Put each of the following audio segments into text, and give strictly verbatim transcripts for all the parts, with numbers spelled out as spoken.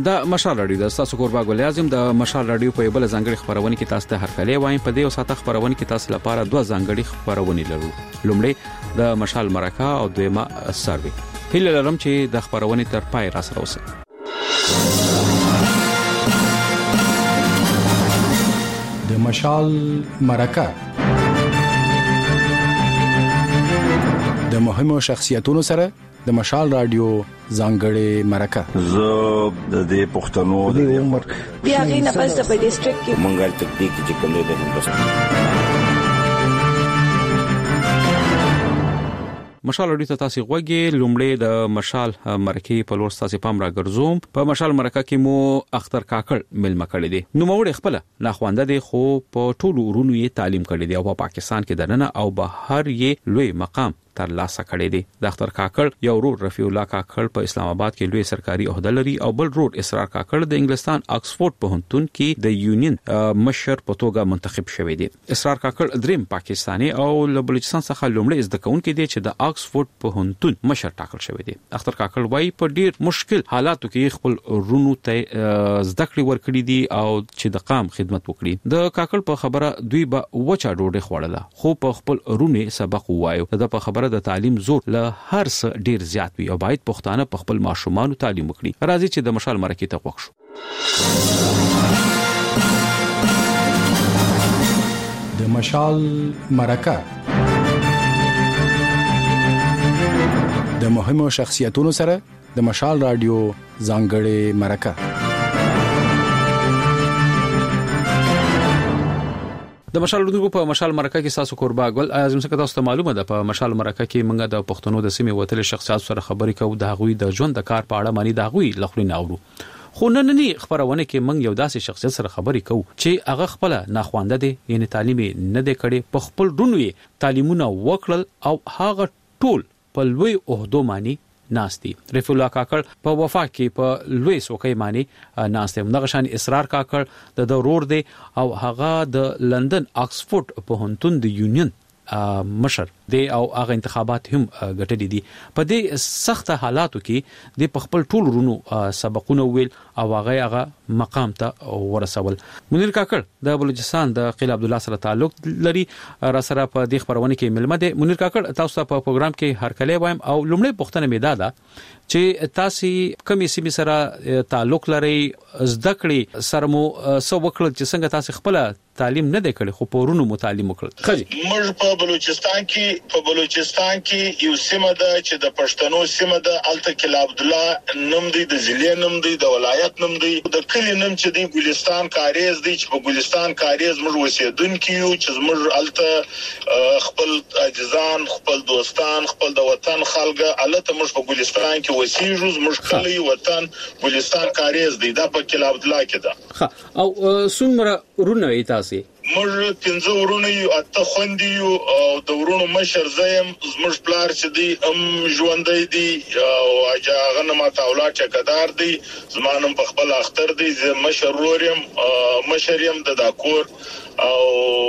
د مشال رادیو د تاسو کوربا ګل اعظم د مشال رادیو په بل ځانګړي خبرونه کې تاسو ته هرکلی وایم. په دې وساته خبرونه کې تاسو لپاره دوه ځانګړي خبرونه لرو. لومړی د مشال مرکه او دویمه سروي. هیله لرم چې د خبرونه تر پای را سره اوسئ. د مشال مرکه د مهمو شخصیتونو سره د مشال رادیو ځانګړي مرکه. زه د دې پښتنو د عمر بیا غي نه پس په ډیسټریکټ کې منګل تکنیک چې کوم دی د هندوستان مشال رادیو ته تاسو غوږی. لومړی د مشال مرکه په لور تاسو پام را ګرځوم. په مشال مرکه کې مو اختر کاکړ ملما کړی دی. نو موږ خپل ناخوانده دي خو په ټولو ورونو یې تعلیم کړی دی او په پاکستان کې دننه او بهر یې لوی مقام تر لاسه کړی دی. د اختر کاکړ یو ورور رفیع الله کاکړ په اسلام آباد کې لوی سرکاري عہده لري او بل ورور اسرار کاکړ د انګلستان آکسفورد پوهنتون کې د یونین مشر په توګه منتخب شوی دی. اسرار کاکړ دریم پاکستاني او له بلوچستان څخه لومړی زده کوونکی دی چې د آکسفورد پوهنتون مشر ټاکل شوی دی. اختر کاکړ وايي په ډیر مشکل حالاتو کې خپل رونو ته زده کړې ورکړي دي او چې د قام خدمت وکړي. د کاکړ په خبره دوی به وچا ډوډۍ خوړله خو په خپل رونه سبق وایو. د په خبره د تعلیم زور له هر څه ډیر زیات وي او باید پښتانه په خپل ماشومان تعلیم وکړي. راځي چې د مشال مرکه ته وښو. د مشال مرکه د مهمو شخصیتونو سره د مشال رادیو ځانګړي مرکه. د مشال رادیو په مشال مرکه کې تاسو کوربا ګل اعظم څخه تاسو ته معلومه ده. په مشال مرکه کې موږ د پښتنو د سیمې وتل شخصیت سره خبرې کوو. د هغوی د ژوند د کار په اړه معنی د هغوی لخرینه اورو. خو نننی خبرونه کې موږ یو داسې شخصیت سره خبرې کوو چې هغه خپل ناخوانده دي یعنی تعلیم نه دی کړي. په خپل رونو یې تعلیمونه وکړل او هغه ټول په لوی عہدو معنی ناشتي. رفیع الله کاکړ په وفا کې په لوی سوکۍ معنی ناشته. دغه شان اسرار کاکړ د ضرور دی او هغه د لندن آکسفورد پوهنتون د یونین مشر دی او هغه انتخابات هم ګټلې دي. په دې سخت حالاتو کې د خپل ټول رونو سبقونه ویل او هغه هغه مقام ته ورسول. منیر کاکړ د بلوچستان د قیل عبد الله سره تعلق لري. را سره په دې خبرونه کې ملمه دي. منیر کاکړ تاسو ته په پروګرام کې هرکلی وایم او لومړی پوښتنه مې ده چې تاسو کومې سیمې سره تعلق لري زده کړې سره مو څو وکړل چې څنګه تاسو خپل تعلیم نه دی کړی خو پورونو متعلم وکړل. خجی موږ په بلوچستان کې په بلوچستان کې یو سیمه ده چې د پښتنو سیمه ده. الته کې عبد الله نوم دی، د ضلع نوم دی، د ولایت نوم دی، د کلی نوم چې دی ګلستان کاریز دی. چې په ګلستان کاریز موږ اوسېدونکو یو چې موږ الته خپل اجزان خپل دوستان خپل د وطن خلګه الته موږ په ګلستان کې وسیږو. موږ کلی وطن ګلستان کاریز دی دا په کلی عبد الله کې ده. او څومره رونه ایتاسي موږ پنځه ورونه یو اته خوندې یو او د ورونو مشر زیم زموږ پلار چې دی ام ژوندۍ دی او هغه نه ماته اولاد ټیکدار دی. زمانم په خپل اختر دی زه مشر رورم مشر يم د داکور او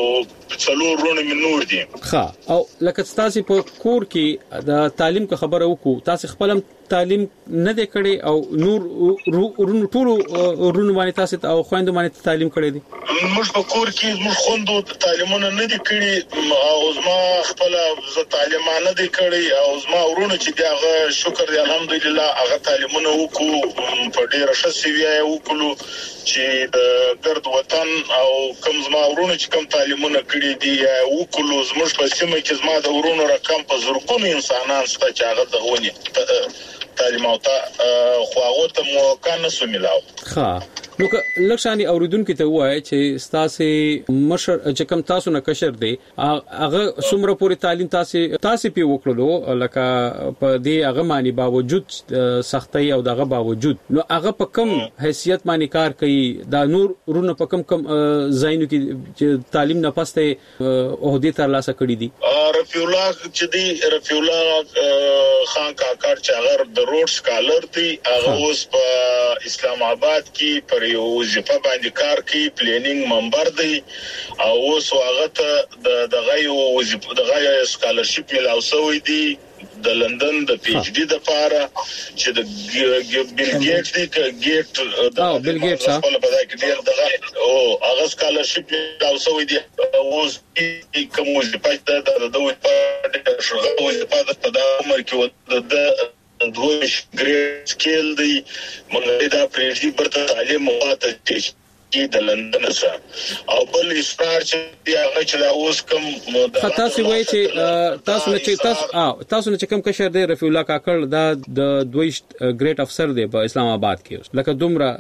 څلور ورونه من نور دي. ښه او لکه تاسو په کور کې د تعلیم کو خبره وکړو تاسو خپل تعلیم نه دی کړی او نور ورونو ټول ورونو باندې تاسو او خويندو باندې تعلیم کړی دي. موږ په کور کې موږ خوندو تعلیمونه نه دي کړی او زما خپل ز تعلیم نه دي کړی او زما ورونو چې دغه شکر دی الحمدلله هغه تعلیمونه وکړو په ډیره ښه سیویه وکړو چې د ګرد وطن او کوم زما ورونو چې کوم تعلیمونه کړی دي وکړو. زموږ په سیمه کې زما د ورونو رقم په زرګونو انسانان ست چې هغه دغونی تعلیم او ته خو هغه ته مو کنه سو ملاو. ښه نو لکشانی اوریدونکو ته وایي چې تاسو مشر چې کوم تاسو نه کشر دی هغه څومره پوری تعلیم تاسو تاسو پی وکړلو لکه په دې هغه معنی باوجود سختي او دغه باوجود نو هغه په کم حیثیت معنی کار کوي. دا نور رونه په کم کم زاینو کې چې تعلیم نه پسته عہدې تر لاسه کړی دي. رفیع الله چې دی رفیع الله خان کاکړ چې هغه د روډ سکالر دی هغه اوس په اسلام آباد کې پر یو ځپه باندې کار کوي پلانینګ منبر دی او اوس هغه ته د دغه یو د غي سکالرشپ ملاو شوی دی د لندن د پی ایچ ډي د پاره چې د بیل ګیټس دی ګیټ او بیل ګیټس په پدای کې ډیر دغه او هغه سکالرشپ او سوي دي اوس کوم وظیفه ده د دوی په شغل وظیفه ده په عمر کې د دوه ګریډ سکیل دی مونږ دا پریږدي برته تعلیم مواته چې د لندن سره او بل اصرار چې هغه چې دا اوس کوم تاسو وایي چې تاسو نه چې تاسو تاسو نه چې کوم کشر دی رفیع الله کاکړ دا د دوی ګریډ افسر دی په اسلام آباد کې لکه دومره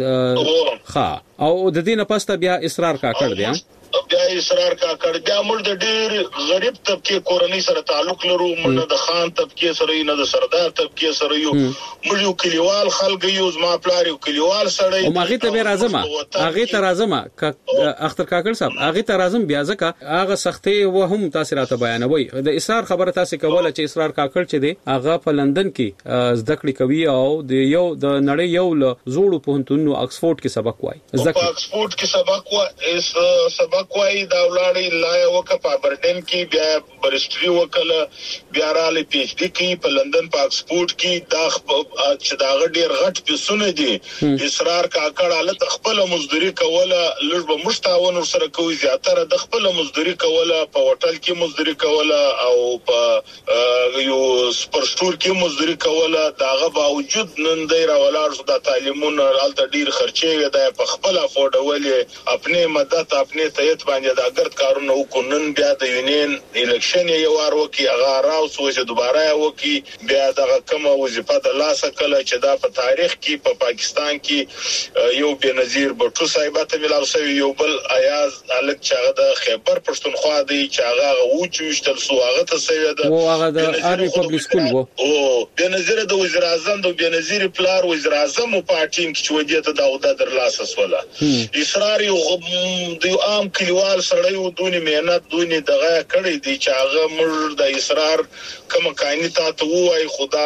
ښه او د دې نه پسته بیا اصرار کاکړ دی بیا اصرار کاکړ بیا موږ د ډېر غریب طبقه کورنۍ سره تعلق لرو موږ د خان طبقه سره نه د سردار طبقه سره یو موږ یو کلیوال خلک یو زما پلار یو کلیوال سره او ماغه ته به راځم هغه ته راځم اختر کاکړ صاحب هغه ته راځم بیا ځکه هغه سختي و هم تاسو راته بیانوي د اصرار خبره تاسو کوله چې اصرار کاکړ چې دی هغه په لندن کې زده کړې کوي او د یو د نړۍ یو له زوړو پوهنتونونو آکسفورد کې سبق وایي په آکسفورد کې سبق وایي سبق وایي دا ولاړی لا وک په برډن کې بیا برستري وکړه بیا را لې پی ایچ ډي کې په لندن په آکسفورد کې دا چې دا ډېر غټ پیسونه دي اصرار کاکړ حالت خپل مزدوري کوله لږ به مشتاون سره کوي زیاتره د خپل مزدوري کوله په هوټل کې مزدوري کوله او په یو سپر سٹور کې مزدوري کوله داغه باوجود نن دی را ولاړ د تعلیمونو الته ډیر خرچې دی په خپل افورډولې خپل مدد خپل تایید باندې دا ګرد کارونه وکړن بیا د یونین الیکشن یو وار وکي هغه راوسو چې دوباره وکي بیا دغه کوم وظیفه د لاسه کله چې دا په تاریخ کې په پا پاکستان کې یو بنظیر بټو صاحب ته ملاو شوی یو بل ایاز الک چې هغه د خیبر پښتونخوا دی چې هغه وچوشتل سو هغه ته سوی ده او هغه د ارمی پبلک سکول وو او بنظیر د وزیر اعظم د بنظیر پلار وزیر اعظم په ټیم کې چې ودیته دا ودا در لاسه سواله اصرار یو د عام کلیوال سره یو دونی مهنت دونی دغه کړی دی چې هغه مر د اصرار کوم کایني ته وای خدا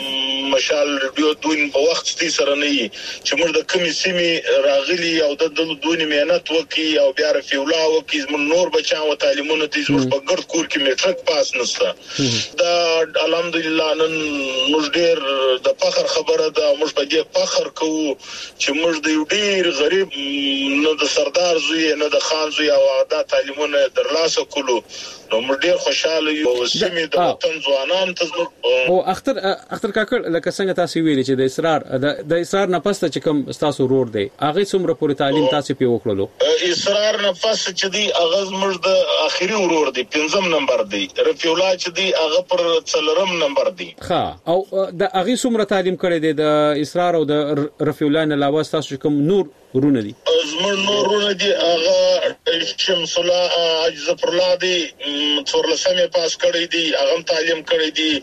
مشال ریډیو دون په وخت ستې سره نه وي چې مر د کمی سیمي راغلي او د دونی مهنت وکي او بیا رفیع الله وکي زمون نور بچاو تعلیمونه ته زموږ په ګرد کور کې میټرک پاس نسته دا الحمدلله نن موږ ډېر د فخر خبره ده موږ په دې فخر کوو چې موږ د یو ډېر غریب نه د سردار زوی نه د خان زوی او دا تعلیمونه درلاسه کولو نو موږ ډېر خوشاله یو سیمه د وطن ځوانان ته او اختر اختر کاکړ لکه څنګه تاسو ویلي چې د اصرار د اصرار نه پسته چې کوم تاسو رور دی هغه څومره پوری تعلیم تاسو په وکړلو اصرار نه پسته چې دی هغه موږ د اخیری ورور دی پنځم نمبر دی رفیع الله چې دی هغه پر څلورم نمبر دی ښه او د هغه څومره تعلیم کړی دی د اصرار او د رفیع الله نه علاوه تاسو کوم نور ورونه دي زموږ نور ورونه دي هغه شمس الله عجز پر الله دی څورلسمه پاس کړی دی هغه تعلیم کړی دی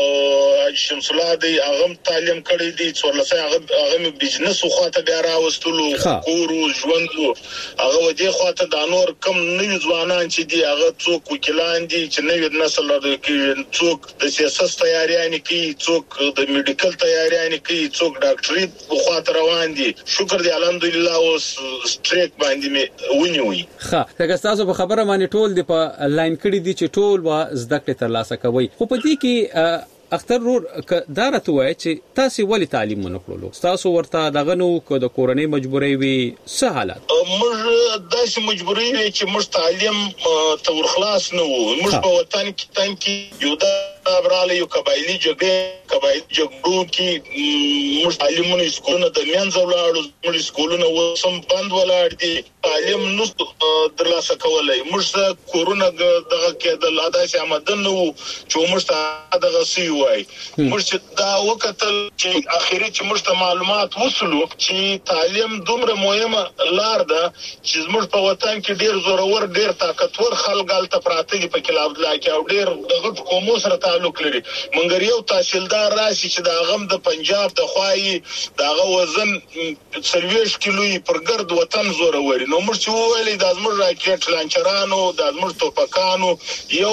او شمس الله دی هغه تعلیم کړی دی څورلسمه هغه هغه بزنس خواته بیا راوستلو کورو ژوندو هغه ودی خواته د نور کم نوی ځوانان چې دی هغه څوک وکیلان دي چې نوی نسل لري کې څوک د سیاست تیاریان کوي څوک د میډیکل تیاریان کوي څوک ډاکټري خواته روان دي شکر دی الحمدلله اوس سټریک باندې مې ونیوي ښه دا تاسو په خبره باندې ټول دی په لاین کړی دي چې ټول وا زده کړې تر لاسه کوي خو په دې کې اختر رور دا راته وایي چې تاسو ولې تعلیم نه کړلو تاسو ورته دغه نو د کورنۍ مجبورۍ وي څه حالات موږ داسې مجبورۍ وي چې موږ تعلیم ته ورخلاص نه وو موږ په وطن کې تان کې یو دا براله یو قبایلی جګړه قبایلی جګړو کې موږ تعلیمونه سکولونه د میانځ ولاړو موږ سکولونه وسم بند ولاړ دي تعلیم نو درلاسه کولای موږ کورونا دغه کې د لاداسي آمدن نو چې موږ ته دغه سی وای موږ دا وکتل چې اخیری چې موږ معلومات وصلو چې تعلیم دومره مهمه لار ده چې موږ په وطن کې ډیر زورور ډیر طاقتور خلک غلطه پراته دي په کلاب لا کې او ډیر دغه کومو سره تعلق لري منګر یو تحصیلدار راشي چې دا غم د پنجاب د خوای داغه وزن څلويش کیلوې پر ګرد وطن زورور نو موږ چې ویلې د ازمر راکټ لانچرانو د ازمر توپکانو یو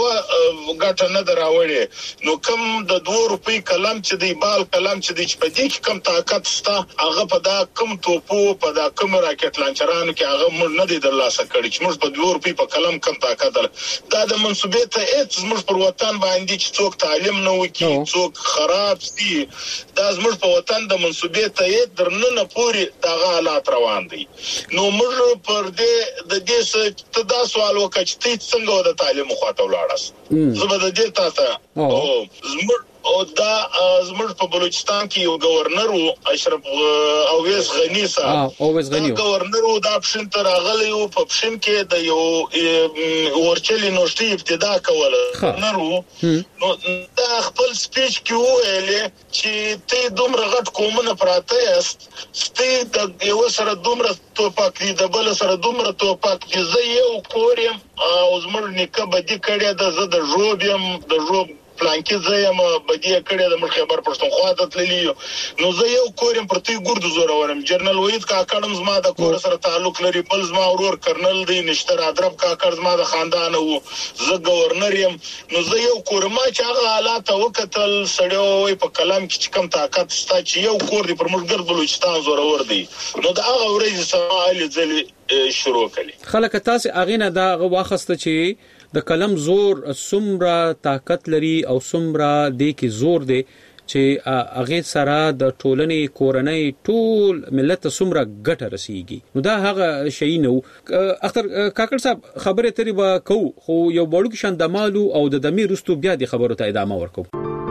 غټه نه دراوړي نو کم د دوه روپۍ کلم چې دی بال کلم چې دی چې په دې کې کم طاقت ستا هغه په دا کم توپو په دا کم راکټ لانچرانو کې هغه موږ نه دی درلاسه کړی چې موږ په دوه روپۍ په کلم کم طاقت در دا د منسوبې ته هیڅ موږ پر وطن باندې چې څوک څوک تعلیم نه وکي څوک خراب سي دا زموږ په وطن د منسوبې ته درنه پوري دغه حالات روان دي نو موږ پر دې د دې څه ته دا سوال وکړ چې څنګه د تعلیم خواته ولاړاست زبر د دې تاسو او زموږ او دا زموږ په بلوچستان کې یو گورنر وو اشرف اویس غنی صاحب اویس غنی گورنر وو دا پښین تر غلې وو په پښین کې د یو ورچلي نوشتي ابتدا کوله گورنر وو نو دا خپل سپیچ کې وویل چې ته دومره غټ کومه پراته یاست ستې د یو سره دومره توپاک دي د بل سره دومره توپاک دي زه یو کورم او زموږ نیکه بدی کړی د زه د ژوبم د ژوب پلانکی زیم بدیه کړی د مر خبر پښتونخوا ته تللی نو زه یو کورم پرتی ګورد زور ورم جنرال وحید کاکړم زما د کور سره تعلق لري بل زما ورور کرنل دی نشتر ادرب کاکړ زما د خاندان وو زه گورنر يم نو زه یو کورم چې هغه حالات وکتل سړیو په کلام کې کم طاقت ستا چې یو کور دی پر موږ بلوچستان زور ور دی نو دا هغه ورځ سماعل ځلې شروع کړي خلک تاسو اغینه دا واخسته چې د کلم زور سمرا طاقت لري او سمرا د کی زور دی چې هغه سره د ټولنې کورنۍ ټول ملت سمرا ګټه رسیږي نو دا هغه شی نو اختر کاکړ صاحب خبره تری با کو خو یو بړو کې شان د مالو او د دمي رستو بیا د خبرو ته ادامه ورکو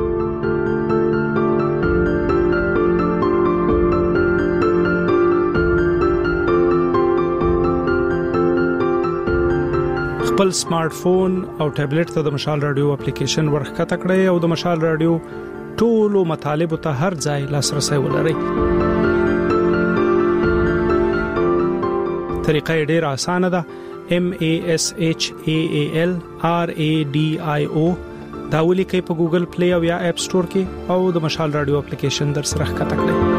خپل سمارټ فون او ټابلیټ ته د مشال رادیو اپلیکیشن ورخته کړئ او د مشال رادیو ټولو مطالب ته هر ځای لاسرسي ولرئ. طریقه ډېره اسانه ده. M A S H A A L R A D I O دا ولیکئ په ګوګل پلی او یا اپ سٹور کې او د مشال رادیو اپلیکیشن در سره ښکته کړئ.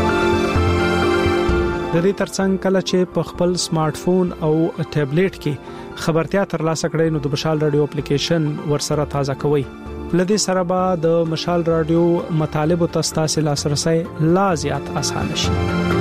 د دې ترڅنګ کله چې په خپل سمارټ فون او ټابلیټ کې خبرتیا ترلاسه کړئ نو د مشال رادیو اپلیکیشن ورسره تازه کوئ. لدې سره به د مشال رادیو مطالب او تاسو لاسرسي لا زیات اسانه شي.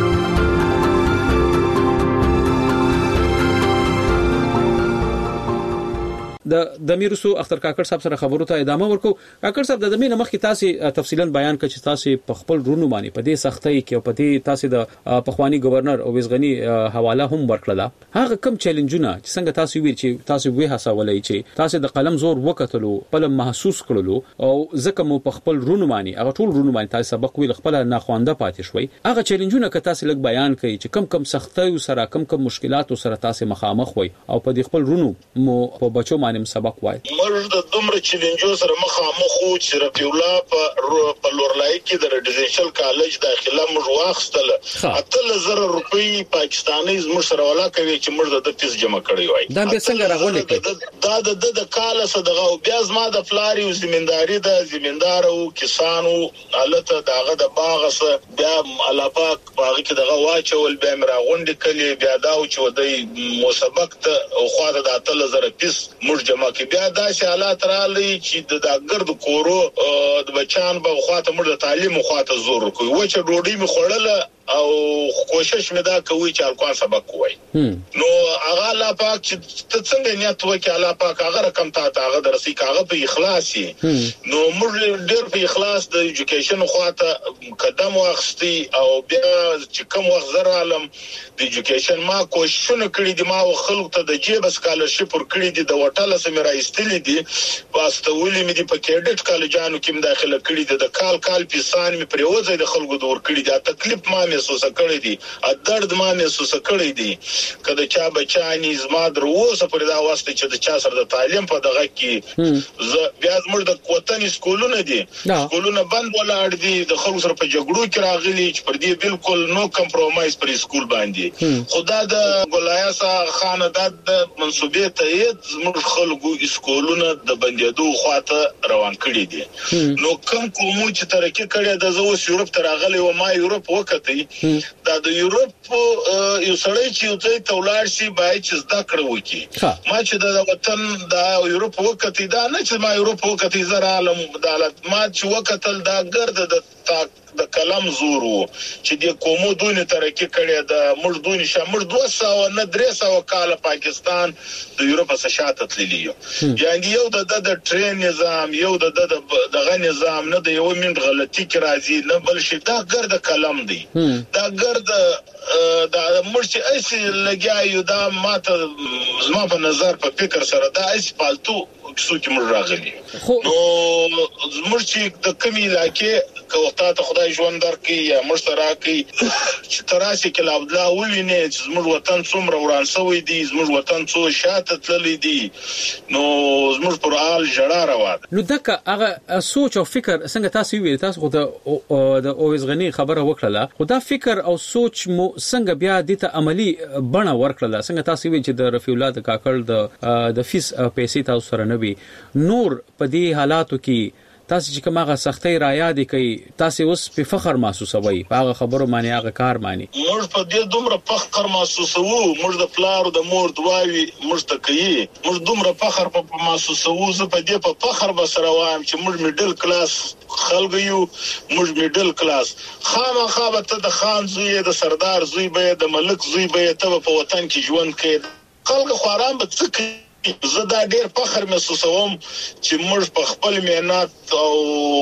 د د میرسو اختر کاکړ صاحب سره خبرو ته ادامه ورکو. کاکړ صاحب د دمه مخ کې تاسو تفصیلا بیان کړئ چې تاسو په خپل رونو باندې په دې سختۍ کې او په دې تاسو د پخوانی گورنر اویس غنی حواله هم ورکړه. هغه کم چیلنجونه چې څنګه تاسو ویل چې تاسو وې حسابولای چې تاسو د قلم زور وکټلو په محسوس کړلو او ځکه مو په خپل رونو باندې هغه ټول رونو باندې تاسو سبق ویل خپل نه خوانده پاتې شوي. هغه چیلنجونه که تاسو لږ بیان کړئ چې کم کم سختۍ سره کم کم مشکلات سره تاسو مخامخ وي او په دې خپل رونو مو په بچو باندې سبق وای. موږ د دومره چیلنجو سره مخامخ وو چې رفیع الله په په لورلای کې د ریزیدنشل کالج داخله موږ واخستل اتل زره روپۍ پاکستاني زموږ سره ولا کوي چې موږ د فیس جمع کړی وای. دا به څنګه راغلی کړي دا د د کال صدقه او بیا زما د فلاري او زمینداری د زمیندار او کسانو حالت داغه د باغ سره بیا الاپاک باغ کې دغه واچول بیا مراغونډ کلی بیا دا او چې ودی مسابقه او خواته د اتل زره فیس موږ جمع کړي. بیا دا حالات راځي چې د ګرد کورو د بچان په خواته موږ د تعلیم خواته زور کوي و چې ډوډۍ می خوړله او کوشش مې دا کوي چې الکوان سبق وای. نو هغه لا پاک چې څنګه نیت وکړي الله پاک هغه رقم ته هغه درسي کاغه په اخلاصي نو موږ ډېر په اخلاص د ایجوکیشن خواته قدم واخستي او بیا چې کوم وخت زر عالم د ایجوکیشن ما کوششونه کړی دي ما خلکو ته د جیب سکالرشپ ور کړی دي د وټاله سم راایستلې دي واستولې مې دي په کېډټ کالجانو کې داخله کړی دي د کال کال پیسان مې پریوځي د خلکو دور کړی دي تکلیف ما محسوس کړی دي ا درد ما محسوس کړی دي کله چا بچانی زما دروسه پر دا واسطه چې د چا سره د تعلیم په دغه کې بیا زموږ د وطن سکولونه دي سکولونه بند ولاړ دي د خلکو سره په جګړو کې راغلي چې پر دې بالکل نو کمپرومایز پر سکول باندې خدا د ګلایاسا خاندان د منسوبې ته زموږ خلکو سکولونه د بندیدو خواته روان کړی دي. نو کوم کوم چې ترکه کړی د زو یورپ تر غلې و ما یورپ وکړ کوي دا د یورپ یو سړی چې یو ځای ته ولاړ شي باید چې زده کړه وکړي ما چې د وطن د یورپ وکړي دا نه چې ما یورپ وکړي زره عالم عدالت ما چې وکړل دا ګرد د د کلام زور وو چې د کومو دونې ترقی کړي د موږ دونې شامل دوه سوه نه درې سوه کال پاکستان د یورپ څخه شاته تللی یعنی یو د د ټرین نظام یو د دغه نظام نه د یو منټ غلطي کې راځي نه بل شي دا ګرد کلام دی دا ګرد دا موږ چې اسی لګیایو دا ماته زما په نظر په فکر سره دا اسی پالتو څو کې موږ راغلي نو موږ چې د کمی علاقې کوته ته خدای ژوند درکې یا موږ سره کوي چې تراسي کې عبد الله وویني چې موږ وطن څومره وران شوی دی موږ وطن څو شاته تللی دی نو موږ پر حال جړه راوړ نو دغه هغه سوچ او فکر څنګه تاسو ویل تاسو خو د اویز غنی خبره وکړه خو دا فکر او سوچ مو څنګه بیا د ته عملی بڼه ورکړه څنګه تاسو ویل چې د رفیع الله د کاکړ د د فیس پیسې تاسو سره نه وي نور په دې حالاتو کې تاسو چې کومه سختي را یاد کړئ تاسو اوس په فخر محسوسوي هغه خبرو معنی هغه کار معنی موږ په دې دومره فخر محسوسو موږ د پلار د مور دواوي موږ ته کوي موږ دومره فخر په محسوسو زه په دې په فخر بسره وایم چې موږ میډل کلاس خلک یو موږ میډل کلاس خامخا به د خان زوی د سردار زوی به د ملک زوی به ته په وطن کې ژوند کوي خلک خوران به څه زه دا ډیر فخر محسوسوم چې موږ په خپل مهنت او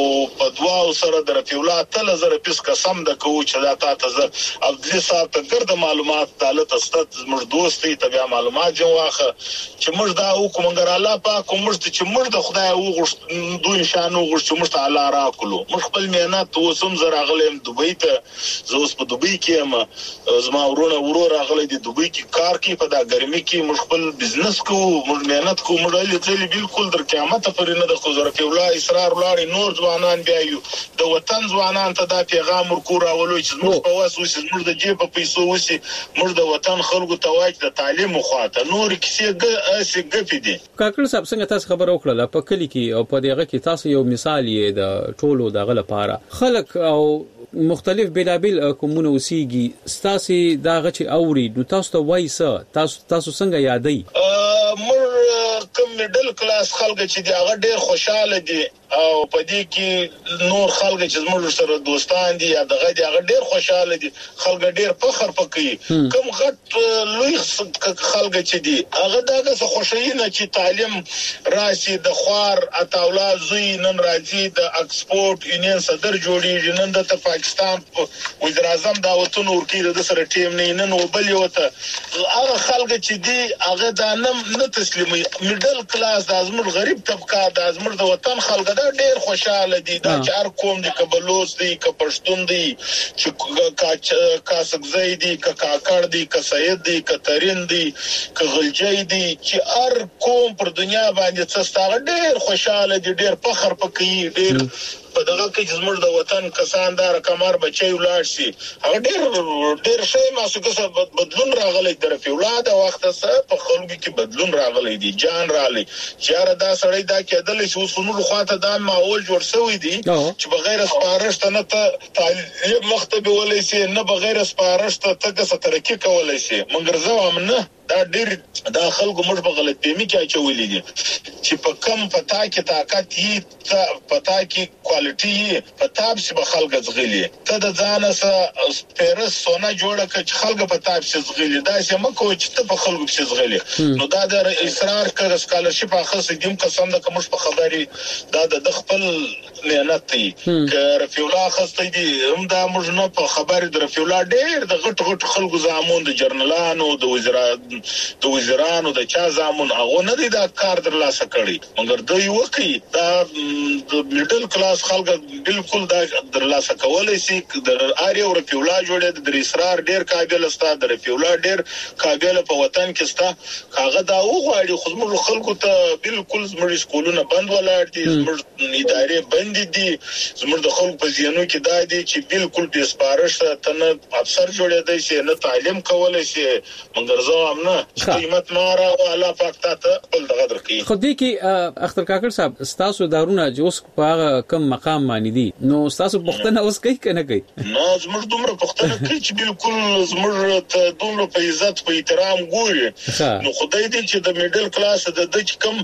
په دواو سره د رفیع الله تل زره پیس قسم د کوو چې دا تاسو زه عبدالله صاحب ته ګرد معلومات تعالی تاسو موږ دوستي تبع معلومات جوخه چې موږ دا وکړو الله پاک موږ ته چې موږ د خدای وغوښت دوی شانو وغوښت چې موږ ته الله راکړو موږ خپل مهنت وسوم زره غلم دوبۍ ته زه اوس په دوبۍ کې یم زما ورونه ورور راغلي د دوبۍ کې کار کوي په دا ګرمي کې موږ خپل بزنس کوو موږ مهنت کوو موږ لې بالکل در قیامت پورې نه د خزر کې الله اصرار ولاري نور ځوانان بیا یو د وطن ځوانان ته دا پیغام ورکو راولو چې موږ په واسو چې موږ د جیب په پیسو وسی موږ د وطن خلکو ته واج د تعلیم خواته نور کیسه ګ ګفې دي کاکړ صاحب څنګه تاسو خبر وکړه په کلی کې او په دغه کې تاسو یو مثال یې د ټولو دغه لپاره خلک او مختلف بلابل کومونه اوسېږي ستاسو دغه چې اوري نو تاسو ته وایسه تاسو تاسو څنګه یادای مر کوم میډل کلاس خلک چې دی هغه ډېر خوشاله دي او په دې کې نور خلک چې زموږ سره دوستان دي یا دغه دي هغه ډېر خوشاله دي خلک ډېر فخر پکې کوم غټ لوی خلک چې دي هغه دغه څه خوشاله نه چې تعلیم راشي د خوار اتاولا زوی نن راځي د ایکسپورت یونین صدر جوړیږي نن د پاکستان وزیر اعظم دا وتون ورکی د سره ټیم نه نن وبل وته هغه خلک چې دي هغه دا نه تسلیمي میډل کلاس د ازمر غریب طبقه د ازمر د وطن خلک دا ډېر خوشاله دي دا چې هر کوم دي کبلوز دي کپښتون دي چې کاسکزي دي کاکړ دي کسید دي کترین دي کغلجي دي چې هر کوم پر دنیا باندې څه ستاره ډېر خوشاله دي ډېر فخر پکې ډېر په دغه کې چې زموږ د وطن کسان دار کمر بچي ولاړ شي هغه ډېر ډېر شي ماسوګه بدلون راغلی د رفیع الله د وخت سره په خلکو کې بدلون راغلی دی جان راغلی چې را دا سړی دا کېدل چې وسونو خواته دا ماحول جوړ شوی دی چې بغیر سپارښت نه ته تعلیم مختبه ولې سي نه بغیر سپارښت ته څه ترقی کولای شي مګر زه هم نه دا ډېر دا خلکو موږ په غلط فهمي کې اچولې دي چې په کم پتا کې طاقت یې پتا کې کوالټي پتا به خلک زغلي ته د ځان سره سپیرس سونا جوړه چې خلک پتا به زغلي دا چې مکو چې ته په خلکو کې زغلي نو دا د اصرار کړ سکالرشپ اخص دیم قسم د کوم په خبري دا د خپل مهنت دی ک رفیع الله خسته دي هم دا موږ نه په خبري د رفیع الله ډېر د غټ غټ خلکو زامون د جرنالانو د وزرات د وزیرانو د چا زامن هغه نه دي دا کار در لاسه کړی مګر دوی وکي دا د میډل کلاس خلک بالکل دا در لاسه کولای شي د اړ یو رفیع الله جوړه د اصرار ډیر قابل است د رفیع الله ډیر قابل په وطن کې ستا هغه دا وغواړي خو موږ خلکو ته بالکل زموږ سکولونه بند ولاړ دي زموږ ادارې بند دي زموږ د خلکو په ځینو کې دا دي چې بالکل د سپارښت ته نه افسر جوړېدای شي نه تعلیم کولای شي مګر زه هم نه قیمت ماره او الله پاک ته بل دغه درکې. خو دې کې اختر کاکړ صاحب ستاسو دارونه چې اوس په هغه کم مقام باندې دي نو ستاسو پښتنه اوس کوي کنه کوي؟ نو زموږ دومره پښتنه کوي چې بالکل زموږ ته دومره په عزت په احترام ګوري. نو خدای دې چې د میډل کلاس د د کم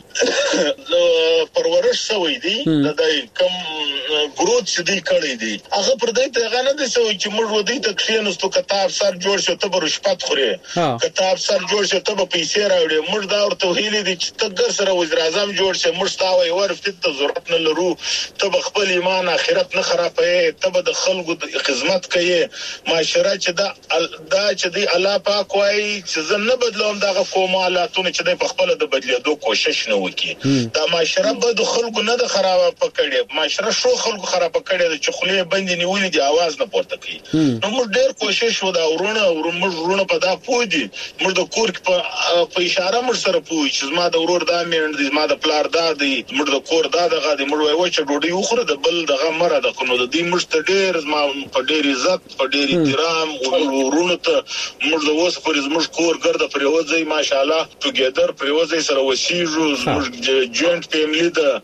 پرورش شوی دی د دای کم ګروت چې دی کړی دی هغه پر دې ته غنه دي چې موږ ودی ته کښینستو کتاب سر جوړ شو ته بر شپت خوري کتاب سر جوړ شو ته په پیسې راوړي موږ دا ورته ویلې دي چې ته ګر سره وزیر اعظم جوړ شې موږ تاوي ورفت ته ضرورت نه لرو ته خپل ایمان اخرت نه خرابې ته د خلکو خدمت کوي معاشره چې دا دا چې دی الله پاک وايي چې زه نه بدلوم دغه کومالاتونه چې د خپل د بدلیدو کوشش نه وکړي دا معاشره به د خلکو نه د خرابه پکړي معاشره شو خلکو خرابه کړي چې خلې بندي نیولې دي आवाज نه پورته کوي. نو موږ ډېر کوشش ودا ورونه موږ ورونه په دا پوهدي موږ د کور په په اشاره موږ سره پوهی چې ما د ورور دا مېند دي ما د پلار دا دي موږ د کور دا دغه دي موږ وایو چې ډوډۍ وخوره د بل دغه مره د کنو د دې موږ ته ډېر ما په ډېر عزت په ډېر احترام او ورونه ته موږ د اوس پر موږ کور ګرځه پریوځي ماشاءالله توګیدر پریوځي سره وسیجو موږ جوینټ فیملی ده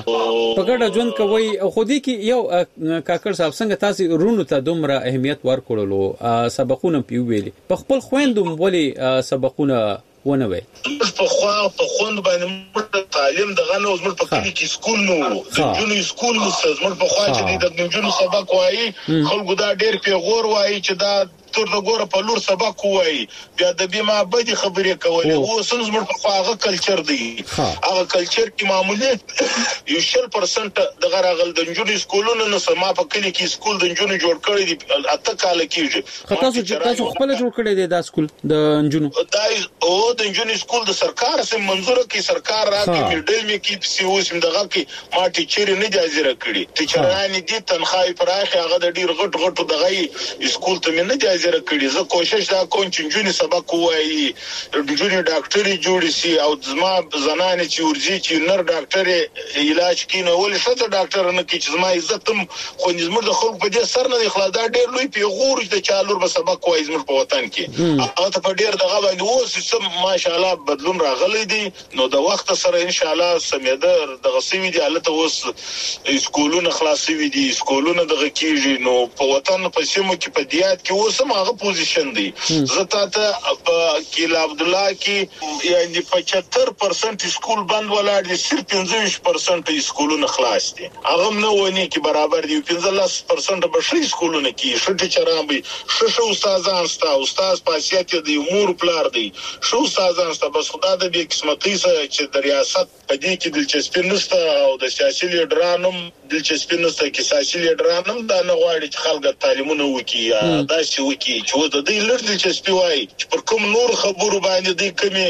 په ګډه ژوند کوي خو دې کې یو کاکړ صاحب څنګه تاسو رونو ته دومره اهمیت ورکړلو سبقونه پیویلي په خپل خويندوم ولي سبقونه ونه وي په خوا په خوند باندې تعلیم دغه نو زموږ په کلی کې سکول نو د جونو سکول نو زموږ په خوا چې د جونو سبق وایي خلکو دا ډېر پیغور وایي چې دا تر دغه په لور سبق وایي بیا د بیمه بدی خبرې کولې او سن زموږ په خوا هغه کلچر دی هغه کلچر کې معمولی یو شل پرسنټ دغه راغل د جونو سکولونو نو سما په کلی کې سکول د جونو جوړ کړی دی اته کال کېږي تاسو چې تاسو خپل جوړ کړی دی دا سکول د جونو دا او د جونو سکول د سرکار سم منظور کې سرکار راکې میډل می کې سی او سم دغه کې ما ټیچر نه جایزه کړی ټیچرانی دي تنخواه پراخه هغه د ډیر غټ غټ دغه سکول ته نه جایزه کړی زه کوشش دا کوم چې جونی سبق وایي جونی ډاکټري جوړ شي او زما زنانه چې ورځي چې نر ډاکټر علاج کینو ول شته ډاکټر نه کی چې زما عزتم خو زموږ د خلکو په دې سر نه اخلاص دا ډېر لوی پیغور د چالور په سبق وایي زموږ په وطن کې او ته په ډېر دغه باندې اوس سم ماشاءالله بدلون راغلی دی نو د وخت سره ان شاء الله سمیدر دغه سوي دي الله ته اوس سکولونه خلاصوي دي سکولونه دغه کیږي نو په وطن په سیمو کې په دیات کې اوس هغه پوزیشن دی زتا ته په کیلا عبد الله کې یعنی پچهتر پرسنټ سکول بند ولاړ دي صرف پنځه پرسنټ سکولونه خلاص دي هغه نو ونی کې برابر دي پنځه پرسنټ بشري سکولونه کې شټ چرامبي شش استادان ستا استاد پاسیات دي امور پلار دي شو استادان ستا بس خدای دې قسمتي سره چې د ریاست په دې کې دلچسپي نشته او د سیاسي لیډرانو دلچسپي نشته کې سیاسي لیډرانو دا نه غواړي چې خلک تعلیمونه وکړي دا چې وکړي چې د دې لړ دلچسپي وایي چې پر کوم نور خبرو باندې د کمی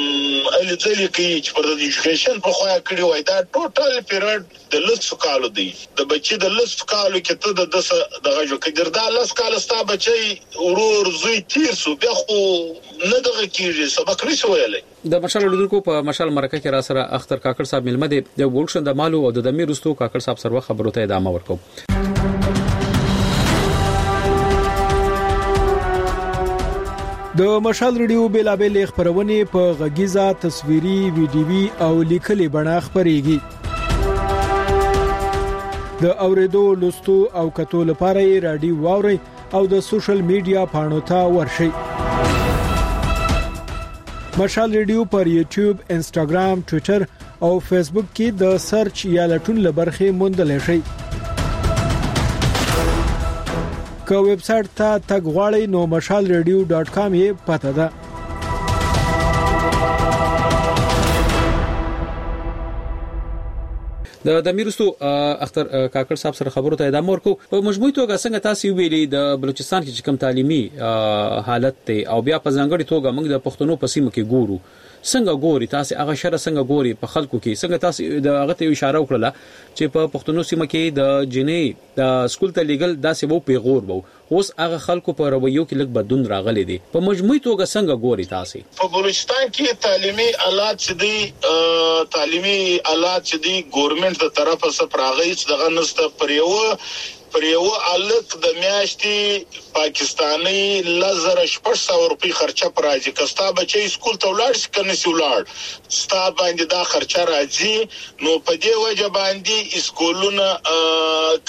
ال ځلې کې چې پر د ایجوکیشن په خوا کړی وای دا ټوټل پیریډ د لس کالو دی د بچي د لس کالو کې ته د دغه دغه جو کې د لس کال ستا بچي ورور زوی تیر سو بیا خو نه دغه کېږي سبق نشو ویلای. د مشال لیدونکو په مشال مرکه کې را سره اختر کاکړ صاحب ملمه دی د ورکشن د مالو او د دمیر رستو کاکړ صاحب سره خبرو ته ادامه ورکوم. د مشال ریډیو بیلابل خبرونه په غږیزه تصویري ویډیوي او لیکلي بڼه خبريږي. د اوریدو لوستو او کتو لپاره رادیو واوري او د سوشل میډیا پاڼو ته ورشي. مشال ریډیو پر یوټیوب، انسټاګرام، ټوئیټر او فیسبوک کې د سرچ یا لټون لبرخه موندل شي. که ویب سټ ته تګ غواړئ نو مشال ریډیو ډاټ کام یې پته ده. د دمیرستو اختر کاکړ صاحب سره خبرو ته ادامه ورکو. په مجموعي توګه څنګه تاسو ویلي د بلوچستان کې کوم تعلیمي حالت ته او بیا په ځانګړي توګه موږ د پښتنو په سیمه کې ګورو څنګه ګوري تاسو هغه شر څنګه ګوري په خلکو کې څنګه تاسو د هغه ته اشاره وکړه چې په پښتنو سیمه کې د جنې د سکول ته لیګل داسې وو پیغور وو اوس هغه خلکو په رویو کې لږ بدلون راغلی دی په مجموعي توګه څنګه ګوري تاسو په بلوچستان کې تعلیمي آلات چې دي تعلیمي آلات چې دي ګورنمنت تر طرفه څخه راغلي چې دغه نسته پر یو پر یو الک د میاشتې پاکستانی لزر شپږ سوه روپۍ خرچه پر راځي. کستا بچي سکول ته ولاړ شي کنه سی ولاړ ستا باندې دا خرچه راځي. نو په دې وجه باندې سکولونه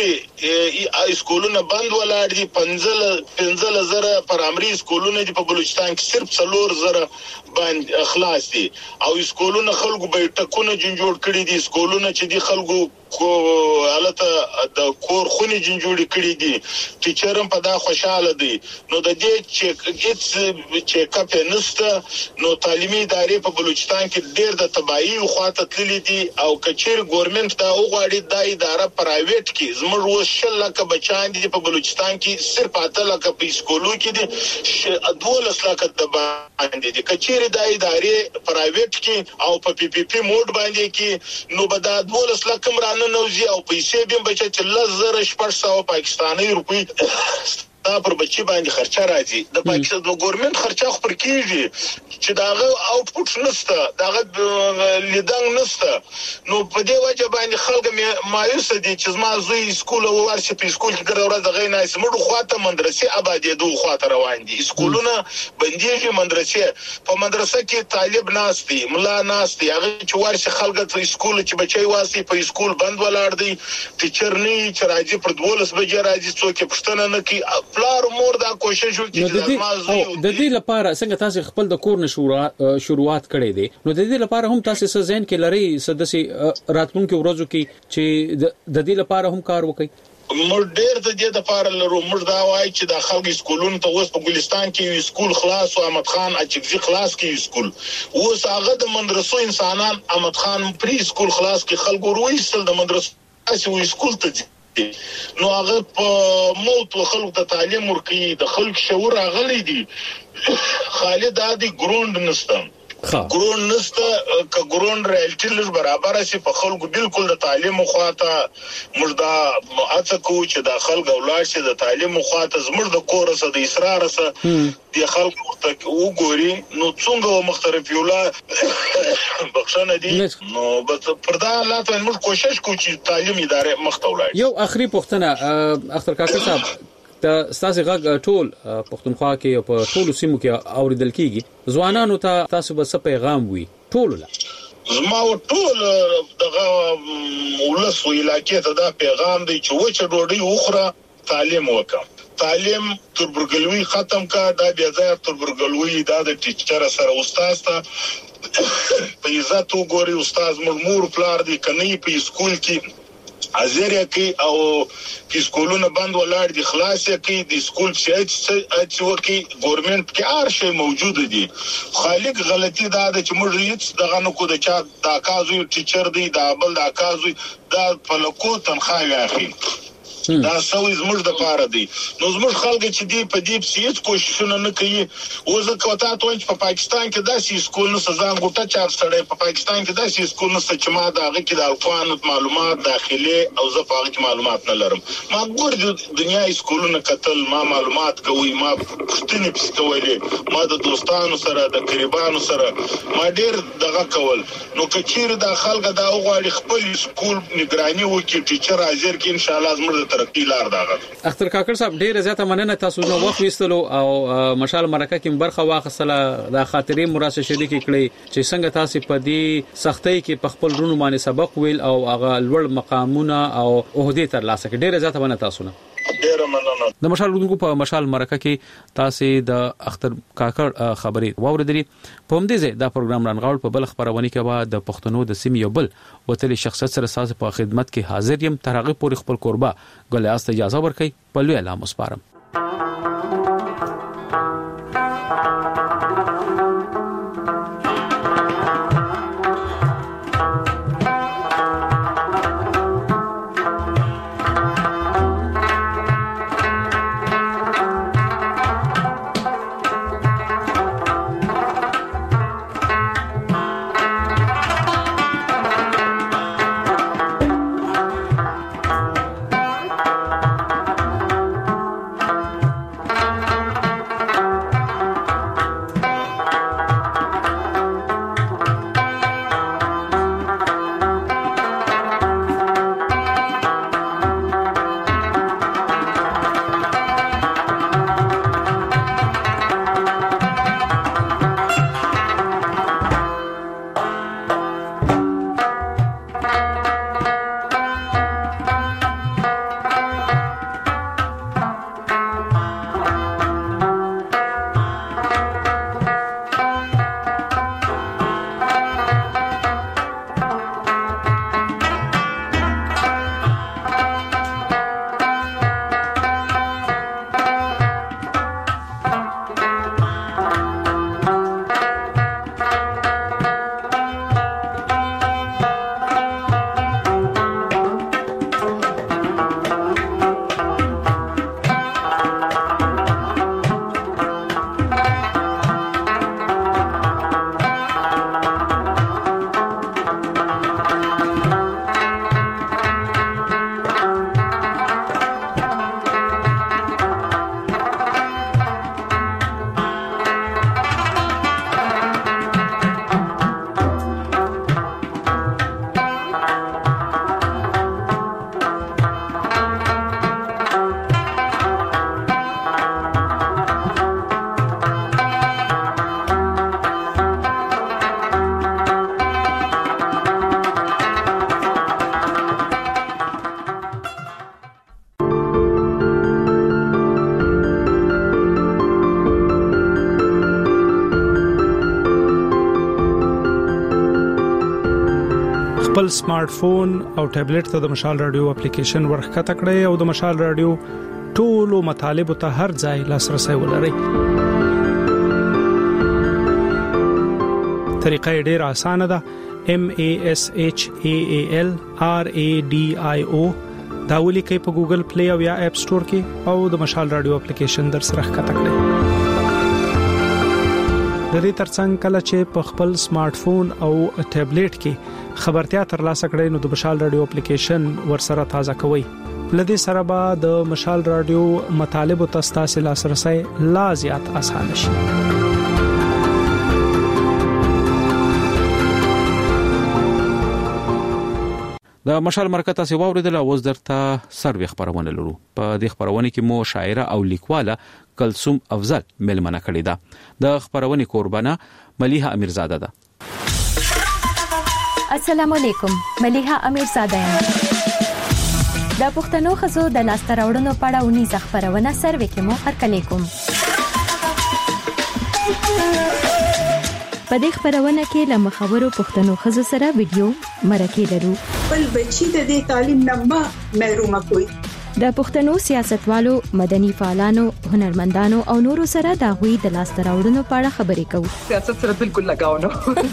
کچيري سکولونه بند ولاړ دي. پنځل پنځل زره پرامري سکولونه دي په بلوچستان کې صرف څلور زره باندې اخلاص دي او سکولونه خلکو به ټکونه جوړ کړي دي. سکولونه چې دي خلکو کو حالته د کور خوني جوړ کړي دي. ټیچرم په دا خوشاله دي. نو د دې چې هیڅ چیک اپ نشته نو تعلیمي ادارې په بلوچستان کې ډېر د تباہي خواته تللي دي او کچیر ګورنمنت دا وغواړي د اداره پرایویټ کې زموږ وشل لکه بچان دي په بلوچستان کې صرف اته لکه په سکولو کې دي دولس لکه د باندې دي. کچیر د ادارې پرایویټ کې او په پی پی پی موډ باندې کې نو به دا دولس لکه مرانه نوځي او پیسې به بچي چې لزر شپږ سوه پاکستاني روپۍ دا پر بچي باندې خرچه راځي. د پاکستان د ګورنمنت خرچه خو پر کیږي چې داغه اوټپوټ نشته داغه لیدنګ نشته. نو په دې وجه باندې خلک مایوس دي چې زما زوی سکول او ورسې په سکول کې ګره ورځ غي نه سمړو خواته مدرسې آبادې دوه خواته روان دي. سکولونه بنديږي مدرسې په مدرسه کې طالب ناس دي ملا ناس دي هغه چې ورسې خلک په سکول چې بچي واسي په سکول بند ولاړ دي. ټیچر نه چې راځي پر دولس بجې راځي څوک پښتنه نه کوي. پلار مور دا کوشش وکړي چې د دې لپاره څنګه تاسو خپل د کور نشورات شروعات کړې دي. نو د دې لپاره هم تاسو څه ذهن کې لري سدسي راتلونکو ورځو کې چې د دې لپاره هم کار وکړي؟ موږ ډېر د دې لپاره لرو. موږ دا وایي چې د خلک سکولونو ته اوس په ګلستان کې سکول خلاص او احمد خان اچکزي خلاص کې سکول اوس هغه د مدرسو انسانان احمد خان پری سکول خلاص کې خلک ورويستل د مدرسو اسی سکول ته نو هغه په موت خلک ته تعلیم ورکړي. د خلک شعور راغلي دي. خالد عادي ګروند نشته ګروند نشته ک ګروند ریالټي لږ برابر شي په خلکو بالکل د تعلیم خواته موږ دا اڅه کو چې د خلک اولاد شي د تعلیم خواته زموږ د کورسه د اصرار سره د خلکو ته وګوري. نو څنګه مختلف یولا بخښنه دي نو بس پردا الله ته موږ کوشش کوو چې تعلیم ادارې مخته ولاړ. یو اخري پوښتنه اختر کاکړ صاحب د تاسو غږ ټول پښتونخوا کې او په ټولو سیمو کې اوریدل کیږي. ځوانانو ته تاسو به څه پیغام وي ټول لا؟ زما ټول دغه ولس علاقې ته دا پیغام دی چې وچه ډوډۍ وخوره تعلیم وکړه. تعلیم تربرګلوي ختم کا دا بیا ځای تربرګلوي دا د ټیچر سره استاد ته په عزت وګوري. استاد مور پلار دی کني په سکول کې ازریه کې او په سکولونو بند ولاړ دي خلاص کې د سکول چې اچ وکي ګورنمنت کې هر شی موجود دي. خالق غلطي دا ده چې موږ هیڅ دغه نو کو د چا د کازو ټیچر دی دا بل د کازو دا په لکو تنخواه اخی دا سوي زموږ د پاره دي. نو زموږ خلک چې دی په دې پسې کوششونه نه کوي. وزه کوتا ته چې په پاکستان کې داسې سکول نو سزا ګټه چار سره په پاکستان کې داسې سکول نو چې ما دا هغه کې د الفان معلومات داخلي او زه په هغه کې معلومات نه لرم. ما ګور د دنیا سکولونو کتل ما معلومات کوي ما پښتنې پس کولې ما د دوستانو سره د قریبانو سره ما ډېر دغه کول. نو کچیر د خلک دا وغواړي خپل سکول نگراني وکړي ټیچر حاضر کې ان شاء الله زموږ اختر کاکړ صاحب ډیره زیاته مننه تاسو نو وخت وستلو او مشال مرکه کې برخه واخصله د خاطرې مراسه شریک کړي چې څنګه تاسو په دې سختۍ کې په خپل رونو باندې سبق ویل او هغه لوړ مقامونه او عہدې تر لاسه کې ډیره زیاته مننه تاسو نه. ډیره مننه. د مشال رونکو په مشال مرکه کې تاسو د اختر کاکړ خبرې واوریدلې. په همدې ځای دا پروګرام رانغاړ په بل خبرونه کې به د پښتنو د سیمې یو بل وتلي شخصیت سره ساز په خدمت کې حاضر یم. تر هغه پورې خپل قربا ګل است اجازه ورکړي په لوی اعلان مسپارم. خپل سمارټ فون او ټابلیټ ته د مشال رادیو اپلیکیشن ورخته کړئ او د مشال رادیو ټولو مطالب ته هر ځای لاسرسي ولرئ. طریقه ډېره اسانه ده. M A S H A A L R A D I O دا ولیکئ په ګوګل پلی او یا اپ سٹور کې او د مشال رادیو اپلیکیشن در سره ښکته کړئ. د دې ترڅنګ کله چې په خپل سمارټ فون او ټابلیټ کې خبرتیا ترلاسه کړئ نو د مشال رادیو اپلیکیشن ورسره تازه کوئ. لدې سره به د مشال رادیو مطالب او تاسو لاسرسي لا زیات اسانه شي. د مشال مرکه تاسو واوریدل او اوس درته سروي خبرونه لرو. په دې خبرونه کې مو شاعره او لیکواله کلثوم افضل ملمنه کړې ده. د خبرونه قربانه ملیحه امیرزاده ده. السلام علیکم، ملیحه امیرزاده یم. د پښتنو خزو د لاسته راوړنو په اړه ونی خبرونه سروي کې مو هرکلی کوم. په دې خبرونه کې له مخاورو پښتنو خزو سره ویډیو مرکه لرو. بل بچی د دې تعلیم نه محروم کوي. د پښتنو سیاستوالو، مدني فعالانو، هنرمندانو او نورو سره د غوي د لاسته راوړنو په اړه خبرې کوو. سیاست سره بالکل لگاو نه.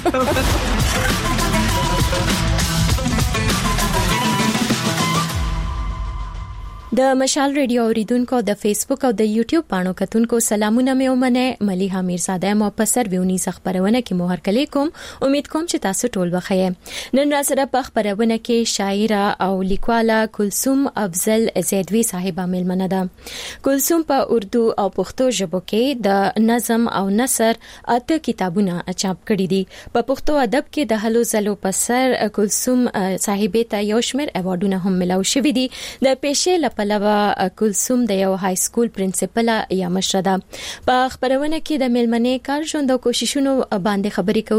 د مشال ریډیو اوریدونکو د فیسبوک او د یوټیوب پاڼو کتونکو سلامونه مې ومنه. ملیحه امیرزاده مو په سرویونی خبرونه کې مو هرکلی کوم. امید کوم چې تاسو ټول بخیر. نن را سره په خبرونه کې شاعره او لیکواله کلثوم افضل زیدوی صاحبہ ملمنه ده. کلثوم په اردو او پښتو ژبو کې د نظم او نثر اته کتابونه چاپ کړي دي. په پښتو ادب کې د هلو زلو په سر کلثوم صاحبې ته یو شمېر ایوارډونه هم ملاو شوي دي. د پېښې لپاره علاوه کلثوم د یو های سکول پرنسپل یا مشره ده. په خبرونه کې د ملمنې کار ژوند او کوششونو باندې خبرې کوو.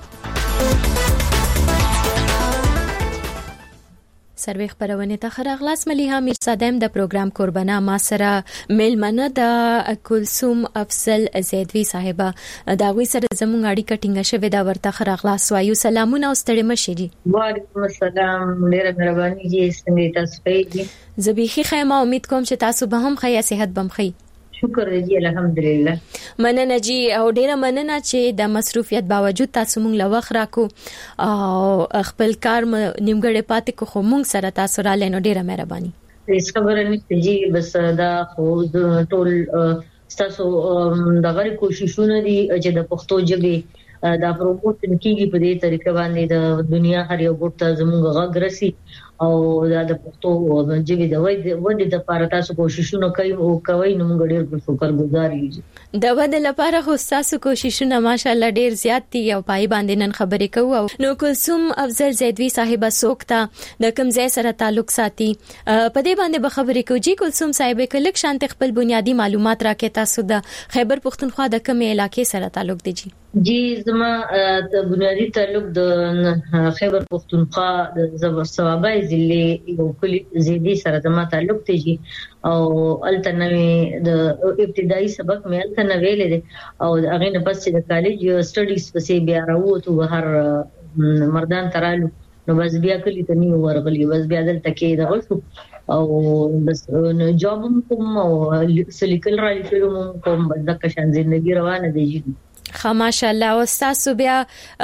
سروي خبرونه ته خراغلاس ملیحه امیرزاده د پروګرام قربانه ما سره ملمنه د کلثوم افضل زیدوی صاحبہ دا وی سره زموږ اړیکه ټینګه شوې دا ورته خراغلاس وایو. سلامونه او ستړي مشه جی. وعلیکم السلام، ډیره مهرباني جی. څنګه تاسو ښه؟ زبیخي خیمه، امید کوم چې تاسو به هم ښه صحت بم ښه. شکر دی الحمدلله. مننه جی او ډیره مننه چې د مصروفیت باوجود تاسو مونږ له وخت راکو او خپل کار نیمګړی پاتې کو خو مونږ سره تاسو را لینو ډیره مهرباني. هیڅ خبره نشته جی، بس دا خو ټول تاسو د غوړي کوششونه دي چې د پښتو ژبې دا پروموشن کیږي په دې طریقه باندې د دنیا هر یو ګوټ زموږ غږ رسي او دا د پښتو ژبې د ودې د لپاره تاسو کوششونه کوي او کوي نو موږ ډېر شکرګزار یو. د ودې لپاره خو تاسو کوششونه ماشاءالله ډېر زیات دي او پای باندې نن خبرې کوو. نو کلثوم افضل زیدوی صاحبہ سوکتا د کوم ځای سره تعلق ساتي په دې باندې به خبرې کوو. جی کلثوم صاحبہ کلک شانت خپل بنیادی معلومات راکې تاسو د خیبر پختونخوا د کوم علاقې سره تعلق دی جی؟ جی زما د بنیادی تعلق د خیبر پختونخوا د زبر ثوابای ضلع یو کلی زیدي سره زما تعلق دی او التنوي د ابتدایي سبق مې التنوي لیدل او هغه نه پس د کالج سټډیز پسې بیا راووتو بهر مردان ترالو نو بس بیا کلی ته نیو ورغلی بس بیا دلته کې دغه شو او بس جاب کوم او سلیکل را لیکلم کوم د کشان ژوندۍ روانه دی. ماشاءالله او تاسو بیا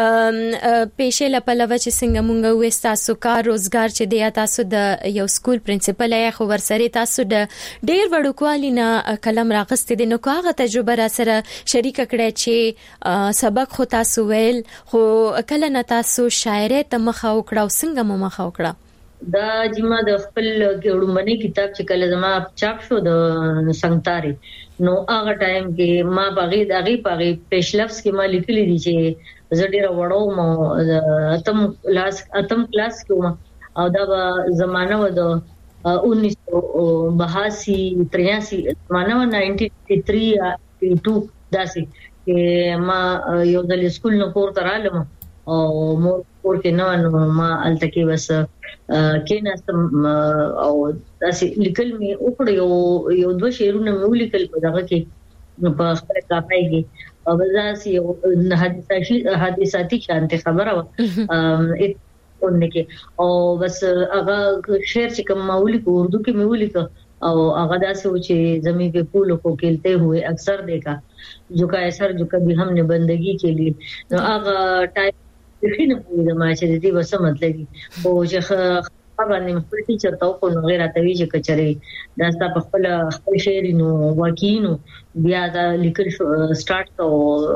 پېښې لپاره چې څنګه مونږ وې تاسو کار روزګار چې دی تاسو د یو سکول پرنسپل یا خو ورسره تاسو د ډېر وړوکوالي نه کلم راغستې دي. نو هغه تجربه را سره شریک کړئ چې سبق خو تاسو ویل خو کله نه تاسو شاعرۍ ته مخه وکړه او څنګه مو مخه وکړه؟ دا جما د خپل ګړومنې کتاب چې کله زما چاپ شو د سنگتاري نو هغه ټایم کې ما باغې دغه باغې پېشلفس کې ما لیکلي دي چې زه ډېر وړو مو اتم کلاس اتم کلاس کې او دا زمانہ و د उन्नीस सौ बयासी तिरासी زمانہ و उन्नीस सौ तिरासी دو داسې کې ما یو ځل سکول نو کور ترالم او مور کور کې نو نو ما التکی بس کیناستم او تاسو لیکل می او کړ یو یو دوه شعرونه مې ولیکل په دغه کې په خپل کاپای کې او ځاسي حادثاتي حادثاتي شانته خبره و اونکه او بس هغه شعر چې کوم مولي کو اردو کې مولي کو او هغه داسې و چې زمين पे फूलों को खेलते हुए अक्सर देखा झुका सर जो कभी हमने बंदगी के लिए نو هغه ټایپ خینه په دما چې دې وسه مطلب او چې باندې خپل ټیچر ته کو نو غیر اتوي چې کچري دا ست په خپل خپل شعر نو واکینو بیا دا لیکل سٹارټ تو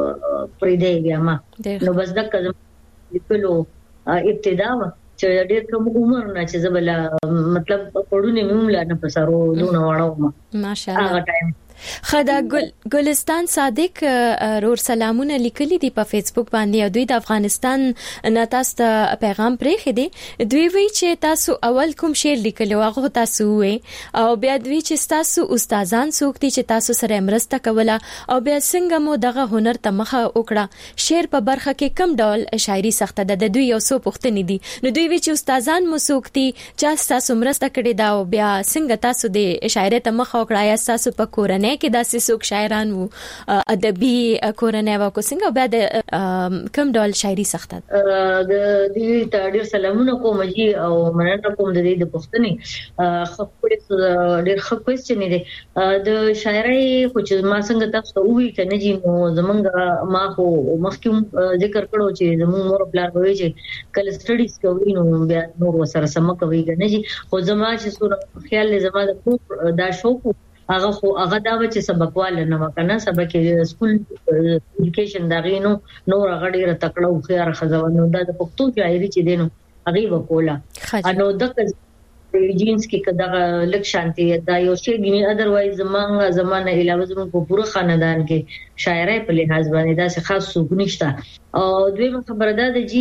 پرې دی بیا ما نو بس دا کله لیکلو ابتدا چې ډېر کوم عمر نه چې زبل مطلب پړونه میملا نه پسارو لونه واړو ماشاءالله هغه ټایم خدا ګل ګلستان صادق رور سلامونه لیکلي دي په فیسبوک باندې او دوی د افغانستان نه تاسو ته پیغام پرې خېدي دوی وی چې تاسو اول کوم شعر لیکلو هغه تاسو وې او بیا دوی چې تاسو استادان څوک دي چې تاسو سره مرسته کوله او بیا څنګه مو دغه هنر ته مخه وکړه شعر په برخه کې کم ډول شاعري سخته ده د دوی یو څو پوښتنې دي نو دوی وی چې استادان مو څوک دي چې تاسو مرسته کړې دا او بیا څنګه تاسو د شاعري ته مخه وکړه یا تاسو په کورنۍ کې داسې څوک شاعران وو ادبي کورنۍ واکو څنګه بیا د کم ډول شاعري سخته د دې تاړي سلامونه کوم جی او مننه کوم د دې د پښتني خپل ډېر ښه کوېسچن دی د شاعري خو چې ما څنګه تاسو وی کنه جی نو زمونږ ما خو مخکې ذکر کړو چې زمونږ مور پلار وایي چې کله سټډیز کوي نو بیا نور وسره سم کوي کنه جی خو زما چې سور خیال زما د دا شوق هغه خو هغه دا و چې سبق واله نه وکنه سبق سکول ایجوکیشن دا غینو نور هغه ډیره تکړه او خيار خزوانو دا د پښتو شاعري چې دینو هغه وکولا انو دغه جینز کې کدا لک شانتي دا یو شی دی اذروایز زمانه زمانه علاوه زمون په پوره خاندان کې شاعرای په لحاظ باندې دا څه خاص څوک نشته او دوی خبره ده د جی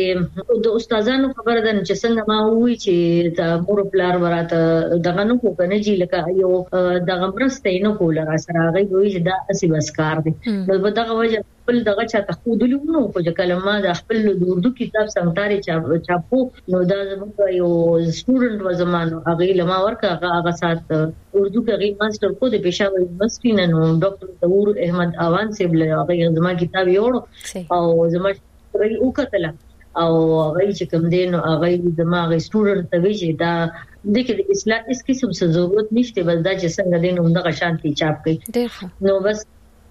چې د استادانو خبره ده چې څنګه ما وی چې د مور پلار وراته دغه نو کو کنه جی لکه یو دغه مرسته نه کوله را سره هغه وی چې دا اسی بس کار دی نو په دغه وجه خپل دغه چاته خودلو نو خو چې کلمه د خپل اردو کتاب سمتاري چاپو نو دا زموږ یو سټوډنټ و زمانو هغه لما ورکه هغه سات اردو کې ماستر کو د پېښور یونیورسيټي نه نو ډاکټر تور احمد اوان سیب له هغه زما کتاب یوړو او زما ری وکتل او هغه چې کوم دین هغه زما هغه سټوډنټ ته وی چې دا د کې د اصلاح اس قسم څه ضرورت نشته بل دا چې څنګه دین همدغه شانتي چاپ کړي نو بس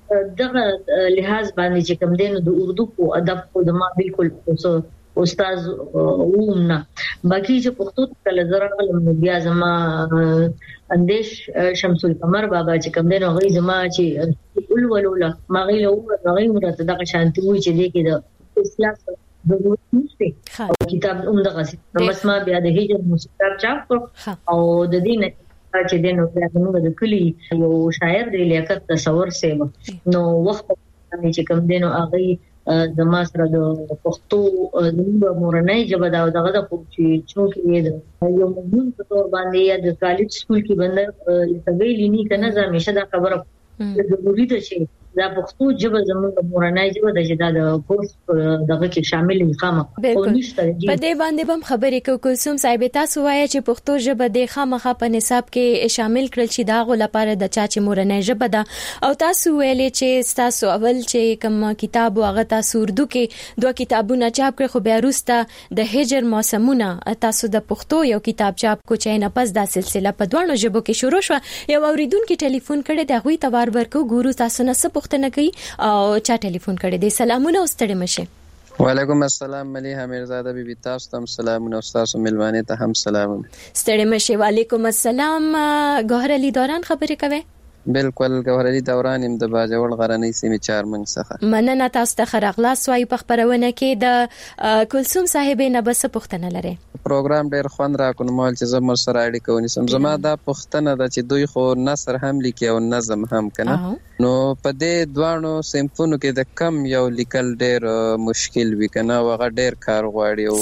دغه لحاظ باندې چې کوم دین د اردو کو ادب کو د ما بالکل استاد وومنا باقي چې پښتو کله زرا علم بیا زما اندیش شمس القمر بابا چې کوم دین هغه زما چې ول ولولا ما غي له هغه مرته دغه شانتي وي چې دې کې د اصلاح ضرورت نشته او کتاب همدغه څه بس ما بیا د هجر مستقر چاپ او د دې چې دنه بیا موږ د کلی یو شاعر دی لیاقت تصور سیب نو وخت چې کوم دینو هغه د ماسره د پښتو د مورنۍ جبه دا دغه د چې چونکې یو مضمون په تور باندې یا د کالج سکول کې باندې لږه لینی کنه زه همیشه دا خبره ضروري ده چې دا پښتو جبه زموږ مورنۍ جبه د جدا د کورس دغه کې شامل خامه او نشته په دې باندې هم خبرې کو کوم صاحب تاسو وایي چې پښتو جبه د خامخه په نصاب کې شامل کړل شي دا غو لپاره د چا چې مورنۍ جبه ده او تاسو ویلې چې تاسو اول چې کوم کتاب واغه تاسو اردو کې دوه کتابونه چاپ کړ خو بیا وروسته د هجر موسمونه تاسو د پښتو یو کتاب چاپ کو چې نه پس دا سلسله په دوه ژبو کې شروع شو یو اوریدونکو ټلیفون کړي دا غوي تبار ورکو ګورو تاسو نه پښتنه کوي او چا ټلیفون کړی دی سلامونه واستړی مشه وعلیکم السلام ملیحه میرزاده بیبي تاسو ته سلامونه او تاسو ملوانه ته هم سلامونه ستړی مشه وعلیکم السلام ګوهر علي دوران خبرې کوي بالکل ګوهر علي دوران يم د باجوړ غرنۍ سیمې چارمنګ څخه مننه تاسو ته خراغلاس وای په خبرونه کې د کلثوم صاحب نه بس پښتنه لري پروګرام ډیر خوند راکون مال چې زموږ سره اړیکه ونیسم زما دا پښتنه د چې دوی خو نثر هم لیکي او نظم هم کنه نو په دې دوانو سیمفونو کې د کم یو لیکل ډیر مشکل وی کنه وغه ډیر کار غواړي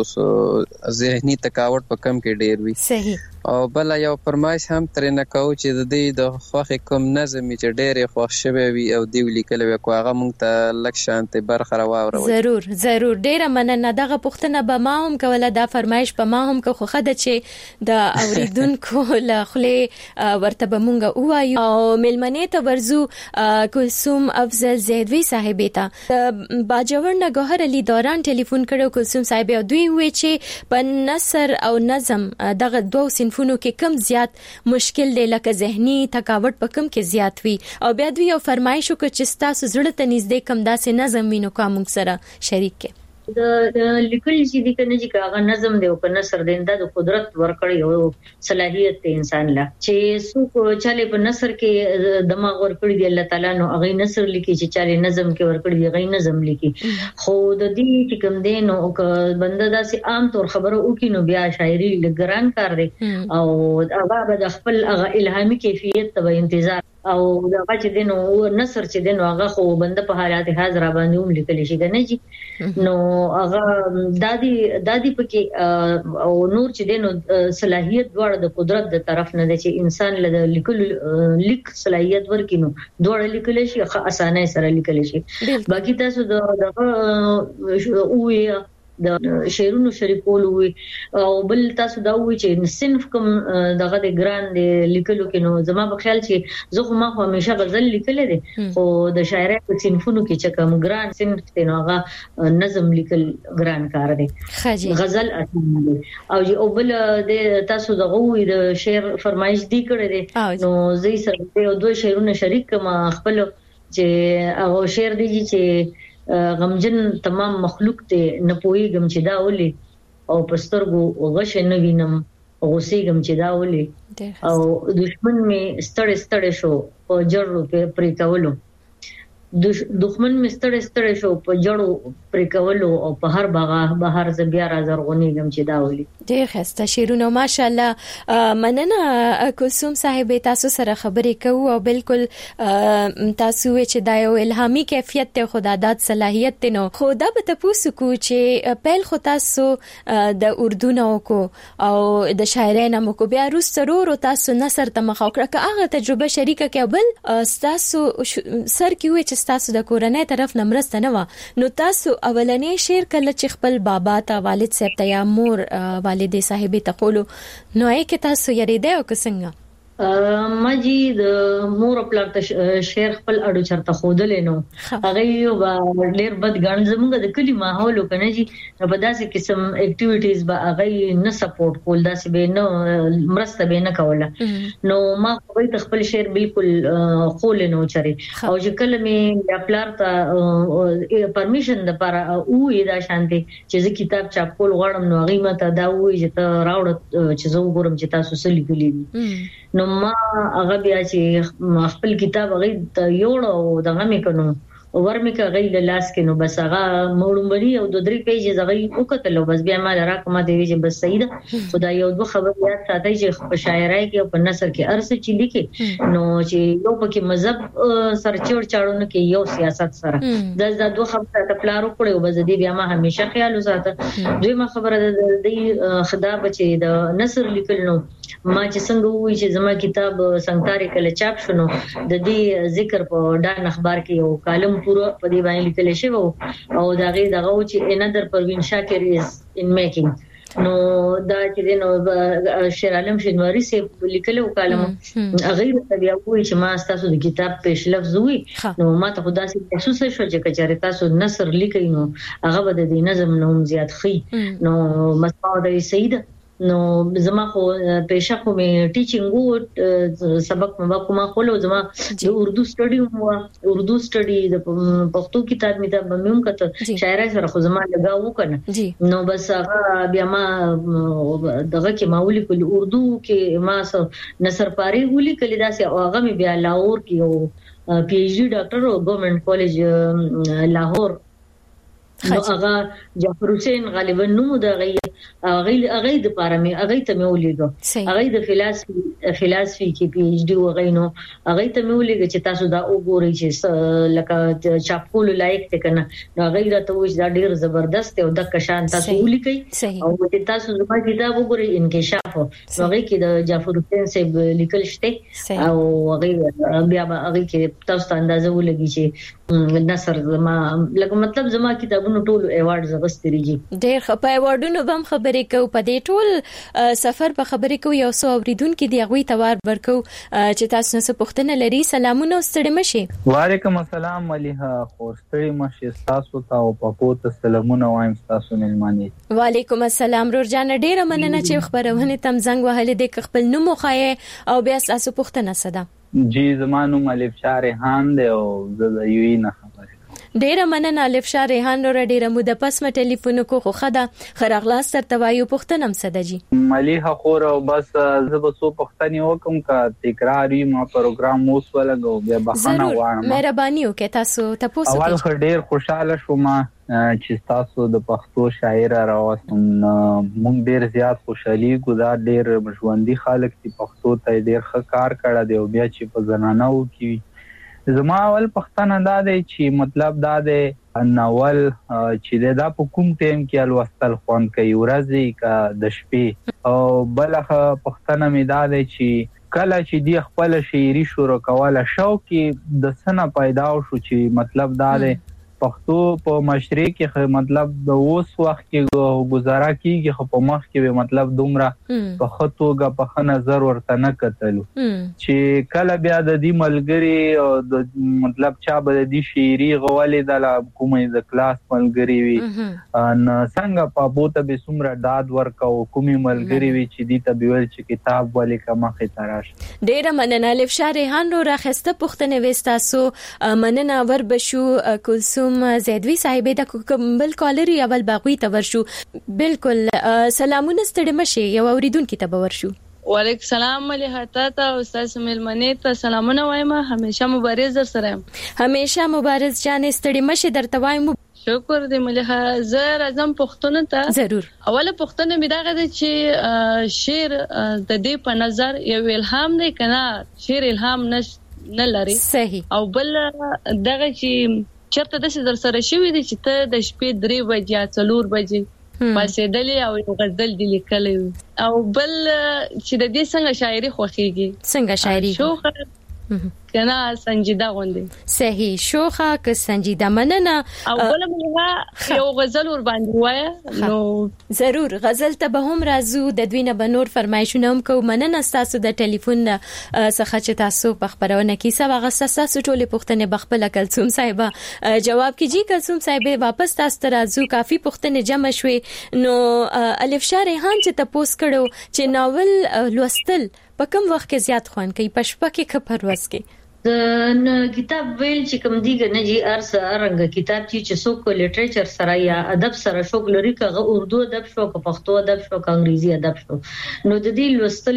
او ذهني تکاوت په کم کې ډیر وی صحیح او بل یو فرمایش هم ترې نه کوو چې د دې د خوخه کوم نظم چې ډېر خوښ شوی وي او دی لیکل وي کوغه مونږ ته لک شانته برخه راوړو ضرور ضرور ډېر مننه دغه پښتنه به ما هم کوله دا فرمایش په ما هم کو خو خده چې د اوریدونکو له خله ورته به مونږ وایو او ملمنې ته ورزو کلثوم افضل زیدوی صاحب ته باجوړ نه ګوهر علي دوران ټلیفون کړو کلثوم صاحب دوی وی چې په نثر او نظم دغه دوه صنفونو کې کم زیات مشکل دی لکه ذهني تکاوت په کم کې زیات وي او بیا دوی یو فرمایش وکړ چې تاسو زړه ته نږدې کم داسې نظم وینو کوم سره شریک کې د لیکل چې د کنه چې هغه نظم دی او کنه نثر دی د قدرت ورکړی او صلاحیت دی انسان لا چې څوک چاله په نثر کې دماغ ورکړی دی الله تعالی نو هغه نثر لیکي چې چاله نظم کې ورکړی دی هغه نظم لیکي خو د دې چې کوم دی نو بنده داسې عام طور خبره وکړي نو بیا شاعري لګران کار دی او هغه د خپل هغه الهامي کیفیت ته انتظار او دا چې دینو نثر چې دینو هغه خو بنده په حالات حاضر باندې هم لیکل شي کنه جی نو هغه دادی دادی پکې او نور چې دینو صلاحیت دواړه د قدرت د طرف نه دی چې انسان له لیکل لیک صلاحیت ورکینو دواړه لیکل شي ښه اسانه سره لیکل شي باقي تاسو دغه اوه د شعرونو شریکول وي او بل تاسو دا وی چې صنف کوم دغه د ګران دی لیکلو کې نو زما په خیال چې زه خو ما خو همیشه غزل لیکل دي خو د شاعرۍ په صنفونو کې چې کوم ګران صنف دی نو هغه نظم لیکل ګران کار دی غزل اسانه دی او بل د تاسو دغه وی د شعر فرمایش دی کړی دی نو زه سره یو دوه شعرونه شریک کما خپل چې هغه شعر دی چې غمجن تمام مخلوق ته نه پويګم چې دا ولي او پسترګو غش نه وینم غوسه غم چې دا ولي او دشمن می ستړ ستړ شو په جړو په پرې کولو دښمن می ستړ ستړ شو په جړو پرې کولو او په هر باغه بهر ز بیا را زرغونی غم چې دا ولي ډېر ښه شعرونه ماشاءالله مننه کلثوم صاحب تاسو سره خبرې کوو او بالکل تاسو چې دا یو الهامي کیفیت ته خدادات صلاحیت ته نو خدا به تاسو کو چې پیل خو تاسو د اردو نو کو او د شاعرۍ نو کو بیا روس ضرور تاسو نثر ته مخ وکړه هغه تجربه شریکه کې بل تاسو سر کې چې تاسو د کورنۍ طرف نمرسته نه و نو تاسو اولنې شعر کله چې خپل بابا ته والد صاحب ته یا مور والدې صاحبې ته قولو نو اې کې تاسو یریده او څنګه ما جی د مور خپل شعر خپل اډو چرته خودلې نو هغه یو ډېر بد ګڼ زموږ د کلی ماحول کنه جی په داسې قسم اکټیویټیز به هغه نه سپورټ کول داسې به نه مرسته به نه کوله نو ما خو خپل شعر بالکل خول نه چري او چې کله مې خپل ته پرمیشن د پر او دا شانتي چې زه کتاب چاپ کول غواړم نو هغه ماته دا وایي چې ته راوړ چې زه وګورم چې تاسو څه لیکلي نو ما هغه بیا چې خپل کتاب هغه ته یوړو دغه مې کنو ورمې هغه له لاس کې نو بس هغه موړمبري او د درې پیجز هغه وکړلو بس بیا ما راکمه دی چې بس صحیح ده خدای یو دوه خبر یاد ساتي چې په شاعرۍ کې او په نثر کې ارسه چې لیکي نو چې یو پکې مذهب سرچور چاړو کې یو سیاست سره د د دوه خبره ته پلارو کړو بس دی بیا ما همیشه خیال وساته دوی ما خبره د دې خدا بچي د نثر لیکل نو ما چې څنګه وایي چې زما کتاب څنګه کله چاپ شونه د دې ذکر په ډان اخبار کې یو کالم پورا په دې باندې لیکل شوی او دا غي دغه چې انذر پروین شاکر از ان میکینګ نو دا چې نو شیر عالم شینواری سي لیکلو کالم هغه د بیا وایي چې ما تاسو د کتاب پیش لفظ وي نو ما ته خدا سي محسوس شو چې کچاره تاسو نثر لیکئ نو هغه به د دې نظم نوم زیات خي نو مسعود سید نو زما خو پېښه خو مې ټیچینګ وو سبق مې کومه خلو زما د اردو سټډي مو اردو سټډي د پښتو کتاب مې ته بموم کته شاعرۍ سره خو زما لګاو کنه نو بس هغه بیا ما دغه کې ماولي کول اردو کې ما نثر پاري ولي کلی داسې هغه مې بیا لاهور کې یو پی ایچ ډي ډاکټر او ګورنمنت کالج لاهور نو هغه جعفر حسین غالبا نو د غي هغه هغه د پاره مې هغه ته مې ولېګو هغه د فلسفي فلسفي کې پی ایچ ډي وغینو هغه ته مې ولېګو چې تاسو دا وګورئ چې لکه چاپول لایق ته کنه نو هغه راته وښ دا ډیر زبردست او د کشان تاسو ولیکئ او چې تاسو زما کتاب وګورئ انکشاف نو هغه کې د جعفر حسین صاحب لیکل شته او هغه بیا هغه کې تاسو ته اندازه ولګي چې نصر زما لکه مطلب زما کتابونو ټول ایوارډ زغستريږي ډېر خپه ایوارډونو بم خبرې کو په دې ټول سفر په خبرې کو یو څو اوریدونکو دی غوي توار ورکو چې تاسو نه پوښتنه لري سلامونه ستړي مشي وعلیکم السلام مليها خو ستړي مشي تاسو ته او په پوت سلامونه وایم تاسو ملماني وعلیکم السلام رورجان ډېر مننه چې خبرونه تم زنګ وهل د خپل نوم خوایې او بیا تاسو پوښتنه صدا جی زمانو ملف شاه ریحان دی او د یو نه خبره ډیره مننه الف شاه ریحان نور ډیره مو د پس م ټلیفون کو خو خدا خراغلاس تر توایو پښتنم صدجی مليها خور او بس زب سو پښتنی وکم کا تکراری ما پروګرام موس ولګو بیا بهانه وانه مهرباني وکړه تاسو تاسو اول ډیر خوشاله شوم چې تاسو د پښتو شاعر راوستم مونږ ډیر زیات خوشالي ګزار ډیر مشوندي خلک چې پښتو ته ډیر ښه کار کړی دی او بیا چې په زنانو کې زما اول پښتنه دا دی چې مطلب دا دی ناول چې دا په کوم ټیم کې الوستل خوان کوي ورځي کا د شپې او بلخه پښتنه می دا دی چې کله چې دی خپل شاعري شروع کوله شوق د سنه پیدا شو چې مطلب دا دی پښتو په معاشره کې مطلب د اوس وخت کې گزاره کیږي خو په مخ کې مطلب دومره په خطوګه په نظر ورته نه کتلو چې کله بیا د دې ملګری او د مطلب چا به د دې شاعري غوالې د کومې د کلاس ملګری وي ان څنګه په بوته به سمره داد ورکاو کومې ملګری وي چې دې ته بیول چې کتاب ولې کمخه تراش ډېر مننه الف شاه ریحان رو راخسته پښتنه وستاسو مننه ور بشو کلثوم زیدوی صاحب د کومبل کالری اول باغوي تورشو بالکل سلامونه ستړي مشه یو اوریدونکو ته ورشو وعلیکم السلام مليها تا استاد ملمنه ته سلامونه وایم همیشه مبارز در سره همیشه مبارز جان ستړي مشه درته وایم شکر دې مليها زه راځم پښتون ته ضرور اوله پښتون می دا غږی چې شعر د دې په نظر یو الهام دی کنه شعر الهام نه لري صحیح او بل دغه چې چرته د سر سره شوې دي چې ته د شپې درې بجې څلور بجې پاسې دلی او یو غزل دی لیکلی او بل چې د دې څنګه شاعري خوخيږي څنګه شاعري شو کنه سنجیده غوندي صحیح شوخه که سنجیده مننه او بل مله یو غزل ور باندې وای نو ضرور غزل ته به هم راځو د دوی نه بنور فرمایشونه هم کو مننه تاسو د ټلیفون څخه چې تاسو په خبرونه کې سبا غسه تاسو ټولې پوښتنې بخپل کلثوم صاحب جواب کیږي کلثوم صاحب واپس تاسو ته راځو کافي پوښتنې جمع شوي نو الف شاه ریحان چې تاسو کړو چې ناول لوستل په کوم وخت کې زیات خوان کوي پښپا کې کپروس کې د کتاب ویل چې کوم دیګه نه جی ارس ارنګ کتاب چې څوک لټریچر سره یا ادب سره شوق لري کغه اردو ادب شو که پښتو ادب شو که انګریزي ادب شو نو د دې لوستل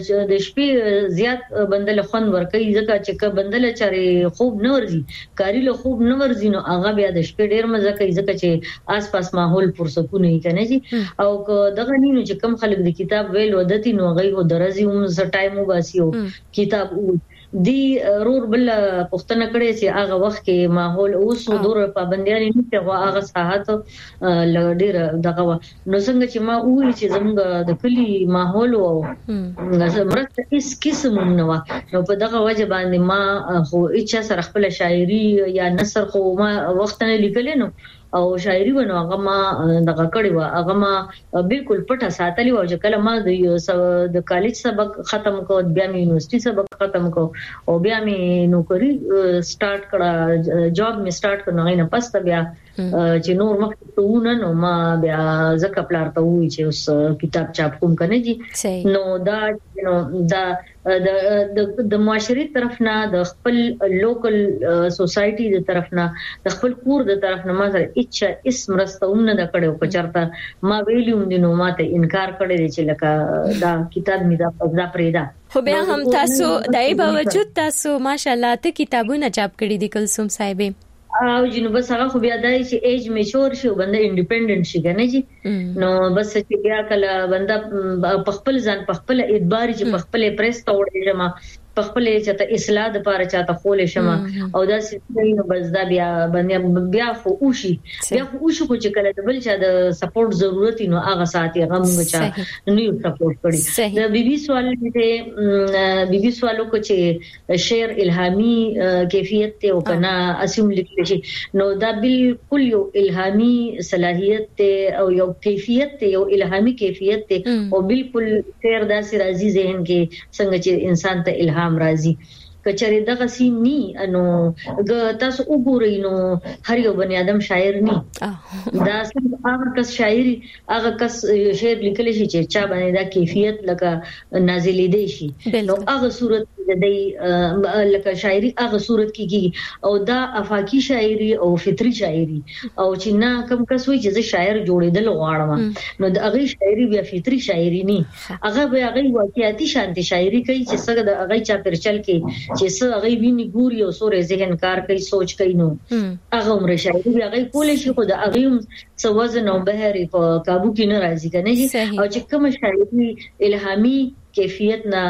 د شپې زیات بندل خوان ورکي ځکه چې بندل چاري خوب نه ورزي کاری له خوب نه ورزي نو هغه بیا د شپې ډیر مزه کوي ځکه چې آس پاس ماحول پرسکونه یې کنه جی او دغه نینو چې کم خلک د کتاب ویل ودتی نو غي هو درځي هم ز ټایم وباسيو کتاب دی رور بل پښتنه کړي چې هغه وخت کې ماحول اوس دور پابندیان نه کوي هغه ساحت لډیر دغه نو څنګه چې ما وې چې زموږ د کلی ماحول او مرسته هیڅ قسم نه و نو په دغه وجه باندې ما خو اچا سره خپل شاعري یا نثر خو ما وخت نه لیکل نو او شاعري ونه هغه ما دغه کړی و هغه ما بالکل پټه ساتلی و چې کله ما د کالج سبق ختم کو بیا مې یونیورسيټي سبق ختم کو او بیا مې نوکری سٹارټ کړه جاب مې سٹارټ کړه نه پس بیا چې نور مخته نو ما بیا زکه پلار ته وی چې اوس کتاب چاپ کوم کنه جی نو دا نو دا د د معاشري طرف نه د خپل لوکل سوسايټي د طرف نه د خپل کور د طرف نه ما سره اچھا اسم رستونه د کړو په چرته ما ویلیوم دینو ماته انکار کړی چې لکه دا کتاب می دا پزا پریدا خو بیا هم تاسو دای باوجود تاسو ماشاءالله ته کتابونه چاپ کړی دي کلثوم صاحب او جنو بس هغه خو بیا دای چې ایج میچور شي بنده انډیپندنت شي کنه جی نو بس چې بیا کله بنده په خپل ځان په خپل اعتبار چې په خپل پریس ته وړي جما په خپل چاته اصلاح د لپاره چاته خول شمه او دا سینه بس دا بیا باندې بیا خو اوشي بیا خو اوشي کو چې کله د بل چا د سپورټ ضرورت نو هغه ساتي غم چا نیو سپورټ کړي د بي بي سوال دې بي بي سوالو کو چې شعر الهامي کیفیت ته او کنا اسیم لیکل شي نو دا بالکل یو الهامي صلاحیت ته او یو کیفیت ته یو الهامي کیفیت ته او بالکل شعر داسې راځي ذهن کې څنګه چې انسان ته الهام راځي کچره دغه سینی انو ګ تاسو وګورئ نو هر یو بنی آدم شاعر ني دا هغه کس شاعري هغه کس شعر لیکل شي چې چا باندې دا کیفیت لکه نازلې دی شي نو هغه صورت د لکه شاعري هغه صورت کیږي او دا افاقی شاعري او فطري شاعري او چې نه کم کس وي چې شاعر جوړېدل غواړم نو د هغه شاعري بیا فطري شاعري ني هغه به هغه واقعيتي شانتي شاعري کوي چې څنګه د هغه چا پرچل کې چې څه هغه ویني ګوري او سورې ذهن کار کوي سوچ کوي نو هغه عمر شاعري بیا هغه کولې شي خو د هغه څه وزن او بهري په काबू کې نه راځي کنه او چې کوم شاعري الهامي کیفیت نه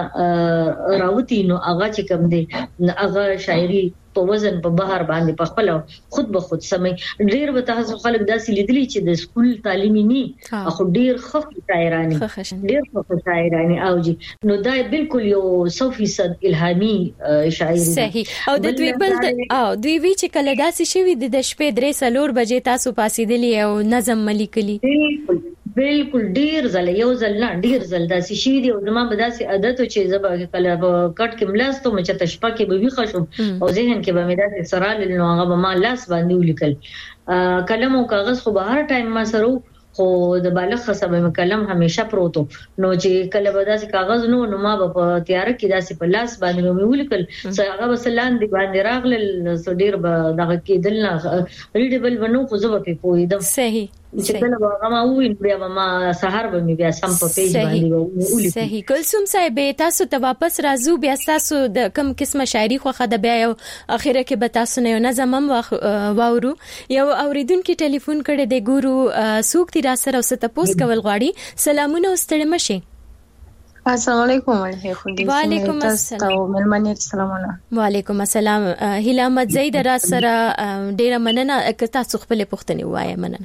راوتی نو هغه چې کوم دی هغه شاعري په وزن په بهر باندې په خپل خود به خود سمې ډیر به تاسو خلک داسې لیدلی چې د سکول تعلیمي نه خو ډیر خف شاعرانی ډیر خف شاعرانی او جی نو دا بالکل یو سو فیصد الهامي شاعري صحیح او د دوی بل او دوی وی چې کله داسې شوی د شپې درې سلور بجې تاسو پاسېدلی او نظم ملیکلی بالکل بالکل ډیر زل یو زل نه ډیر زل داسې شي دی او زما به داسې عادت چې زبا کله کټ کې ملاستو مچ ته شپه کې به وی خشم او ذهن کې به مې داسې سرال نو هغه به ما لاس باندې ولیکل قلم او کاغذ خو به هر ټایم ما سره خو د بالغ خصبه مې قلم همیشه پروتو نو چې کله به داسې کاغذ نو نو ما به په تیار کې داسې په لاس باندې مې ولیکل هغه وسلان دی باندې راغل ډیر به دغه کېدل نه ریډیبل ونو خو زه به پوهیدم صحیح چې کله هغه ما وین بیا ما سحر به مې بیا سم په پیج باندې ولیکل صحیح کلثوم صاحب تاسو ته واپس راځو بیا تاسو د کم قسمه شاعري خوخه د بیا یو اخیره کې به تاسو نه نظم هم واورو یو اوریدونکو ټلیفون کړي د ګورو سوق تیر سره اوس ته پوس کول غواړي سلامونه واستړم شي السلام علیکم ورحمه وعلیکم السلام ملمنه سلامونه وعلیکم السلام هیله احمد زید را سره ډیره مننه که تاسو خپل پوښتنه وایي مننه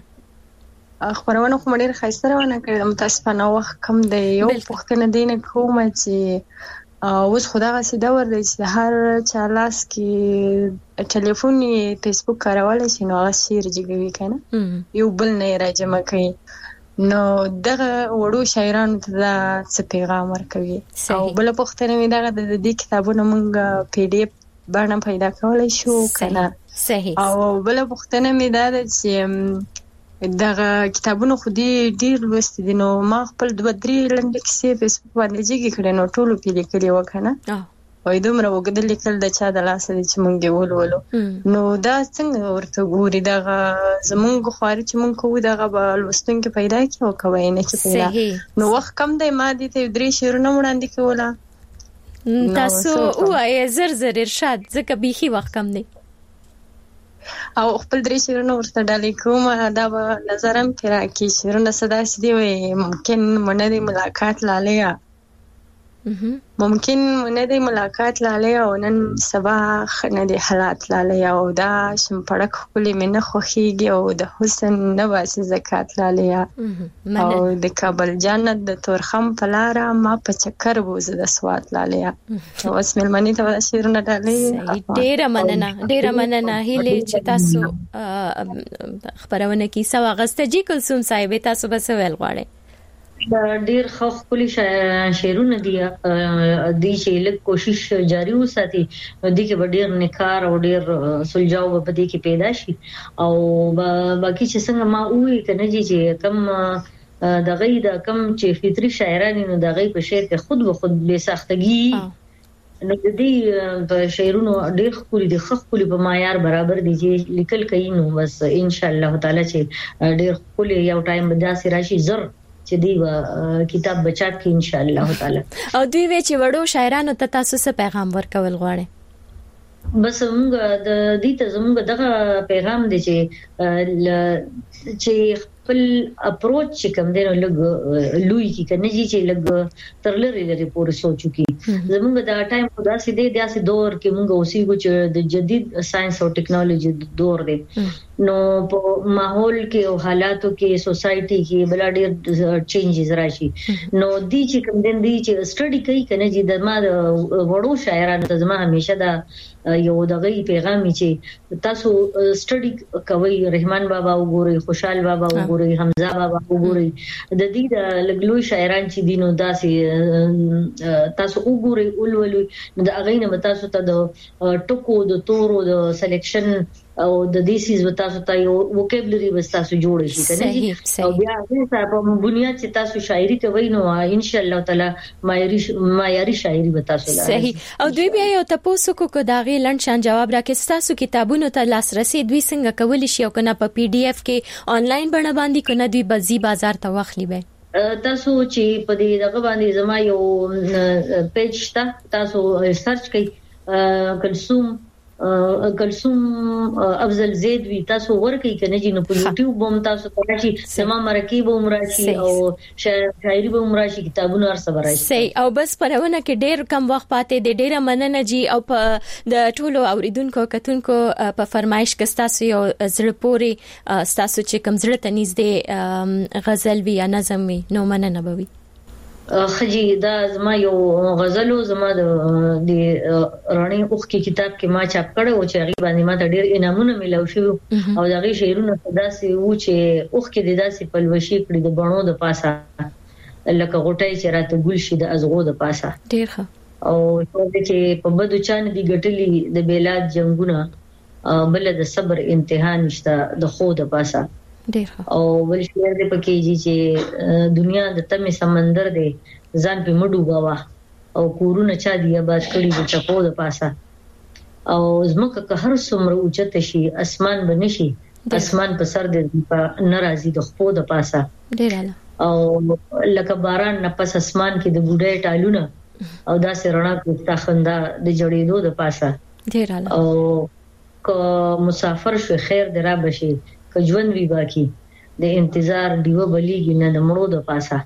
خبرونه خو ډېر خاصه روانه کړم متاسفانه وخت کم دی یو پوښتنه دینه کوم چې اوس خدای سي دا ور دی چې هر چا لاس کې ټلیفون فیسبوک کارول شي نو هغه شیر جګوي کنه یو بل نه راجمه کوي نو دغه وړو شاعرانو ته دا څه پیغام ورکوي او بل پوښتنه مې دا د دې کتابونو مونږ پی ډی اف باندې پیدا کولای شو کنه صحیح او بل پوښتنه مې دا چې دغه کتابونو خو دې ډیر لوستي دي نو ما خپل دوه درې لنډه کیسې فیسبوک باندې جګې کړې نو ټولو کې لیکلي وکنه وای دومره وګدل لیکل د چا د لاس دي چې مونږ یې ولولو نو دا څنګه ورته ګوري دغه زمونږ خواري چې مونږ کوو دغه به لوستونکو پیدا کړي او کوي نه چې پیدا نو وخت کم دی ما دې ته درې شعرونه وړاندې کوله تاسو وای زر زر ارشاد ځکه بيخي وخت کم دی او خپل درې شعرونه ورته ډالې کوم دا به نظرم کې راکې شعرونه صدا سدي وي ممکن مونږ د ملاقات لاله ممکن مونږ د ملاقات لاله او نن سبا خنه د حالات لاله او دا شمپړک خپل منه خوخيږي او د حسن نواسي زکات لاله او د کابل جنت د تورخم پلاره ما په چکر بوزه د سوات لاله اوس ملمنی ته شعرونه ډالې ډیره مننه ډیره مننه هله چې تاسو خبرونه کی سو اگست جی کلثوم صاحب تاسو بس ویل غواړئ ډیر خو کلی شعرونه دي د چې لږ کوشش جاری وساتي د کې به ډیر نکار او ډیر سلجاو په دې کې پیدا شي او باقي چې څنګه ما وې کنه چې کم د غي د کم چې فطري شاعرانو نو د غي په شعر کې خود به خود به سختګي نو د دې په شعرونو ډیر خوري د خخولي په معیار برابر دي چې لیکل کوي نو بس ان شاء الله تعالی چې ډیر خولي یو ټایم به داسې راشي زر چې دی کتاب بچات کې ان شاء الله تعالی او دوی وی چې وړو شاعرانو ته تاسو څه پیغام ورکول غواړي بس موږ د دې ته زموږ دغه پیغام دی چې چې خپل اپروچ چې کوم دی نو لګ لوی کی کنه چې لګ ترلری لري پورې سوچو کی زمونږ دا ټایم په داسې دی داسې دور کې مونږ اوسېږو چې د جدید ساينس او ټیکنالوژي دور دی نو په ماحول کې او حالاتو کې سوسايټي کې بل ډېر چینجز راشي نو دی چې کوم دین دی چې سټډي کوي کنه چې د ما وړو شاعرانو ته زما همیشه دا یو دغه پیغام چې تاسو سټډي کوي رحمان بابا وګورئ خوشحال بابا وګورئ حمزه بابا وګورئ د دې د لګلوي شاعران چې دینو داسې تاسو وګورئ اولولوي نو د اغه نه تاسو ته د ټکو د تورو د سلیکشن او د دې سیز تاسو ته یو وکیبلری تاسو جوړ شي کنه او بیا هغه په بنیاد چې تاسو شاعري کوي نو ان شاء الله تعالی معیاري معیاري شاعري تاسو لاره صحیح او دوی بیا یو تاسو کو کو داغي لند شان جواب راکې تاسو کتابونو ته لاسرسي دوی څنګه کول شي او کنه په پی ډی اف کې آنلاین بڼه باندې کنه دوی بزی بازار ته واخلي به تاسو چې په دې دغه باندې زما یو پیج شته تاسو سرچ کړئ کلثوم کلثوم افضل زید وی تاسو ورکې کنه چې نو په یوټیوب بوم تاسو ته شي سما مرکب عمراشي او شاعري به عمراشي کتابونه ار صبر راځي صحیح او بس پرونه کې ډېر کم وخت پاتې د ډېر مننه جی او په د ټولو اوریدونکو کتونکو په فرمایش کې تاسو یو زړه پوري تاسو چې کم زړه ته نږدې غزل وی یا نظم وی نو مننه بوي خجی دا زما یو غزلو زما د رانی اوخ کی کتاب کې ما چاپ کړو چې هغه باندې ما ته ډېر انعامونه ملو شو او دغه شعرونه داسې و چې اوخ کې د داسې پلوشي کړی د بڼو د پاسه لکه غټي چې راته ګل شي د ازغو د پاسه ډېر ښه او چې په بدو چان دی ګټلي د بیلاد جنگونه بل د صبر امتحان نشته د خو د پاسه ډېر او بل شعر دې پکې چې دنیا د تمه سمندر دی ځان په مډو غوا او کورونه چا دی آباد کړی د چپو د پاسه او زمکه که هر څومره اوچته شي اسمان بنشي اسمان په سر دې په ناراضي د خپو د پاسه ډېر او لکه باران نه پس اسمان کې د ګډې ټالونه او داسې رڼا کوستا خندا د جړېدو د پاسه ډېر او که مسافر شو خیر درا بشي ژوند وی باقی د انتظار دیو بلیږي نه د مړو د پاسه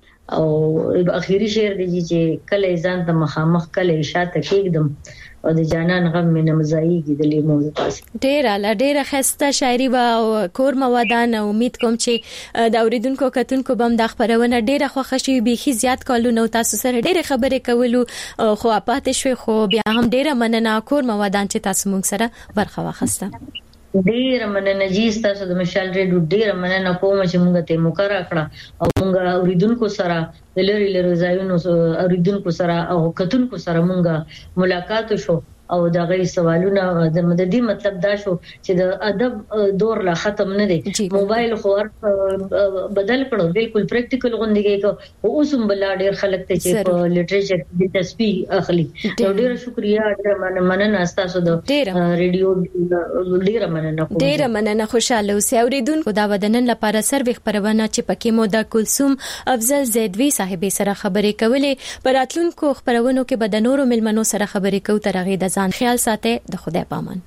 او اخیری شعر دی چې کله ځان ته مخامخ کله شاته کېږم او د جانان غم مې نمزایږي د لیمو د پاسه ډیر اعلی ډیر خسته شاعري او کور موادان امید کوم چې د اوریدونکو کتونکو بم د خبرونه ډیره خوښ شي بيخي زیات کالو نو تاسو سره ډیره خبرې کولو خو اپاتې شوي خو بیا هم ډیره مننه کور موادان چې تاسو مونږ سره برخه واخسته ډیر مننه جی تاسو د مشال ریډیو ډیر مننه کوم چې موږ ته مقرره کړه او موږ اوریدونکو سره د لری لری ځایونو اوریدونکو سره او کتونکو سره موږ ملاقات شو او دا غي سوالونه د مددي مطلب دا شو چې د ادب دور لا ختم نه دی موبایل خو بدل کړو بالکل پریکټیکل غونډه کې او اوس هم بل ډیر خلک ته چې په لټریچر د تسبیح اخلي ډیر شکریا ډیر مننه تاسو د ریډیو ډیر مننه ډیر مننه خوشاله اوسئ اوریدونکو دا ودنن لپاره سروي خبرونه چې پکې مو د کلثوم افضل زیدوی صاحب سره خبرې کولې پراتلونکو خبرونو کې بد نورو ملمنو سره خبرې کوو ترغه د ځان خیال ساتي د خدای پامان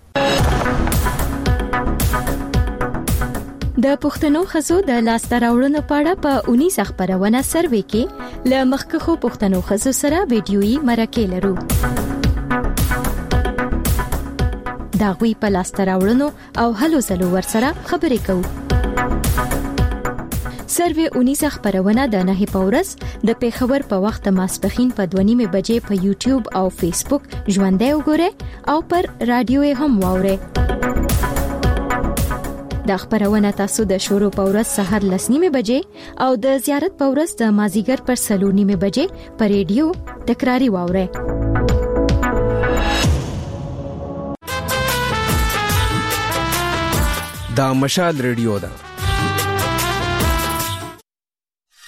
د پښتنو خزو د لاستر راوړنو پاړه په اونیس خبرونه سروي کې ل مخکخو پښتنو خزو سره ویډیويي مرکه لرو دا غوي په لاستر راوړنو او هلو زلو ور سره خبرې کوو سروي اونیس خبرونه د نه پورس د پیښور په وخت ماسپخین په دوه نیمه بجې په یوټیوب او فیسبوک ژوندۍ وګورئ او پر رادیو هم واورئ د خبرونه تاسو د شروع پورس سحر لسنیمه بجې او د زیارت پورس د مازیګر پر سلو نیمه بجې پر ریډیو تکراری واورئ دا مشال ریډیو ده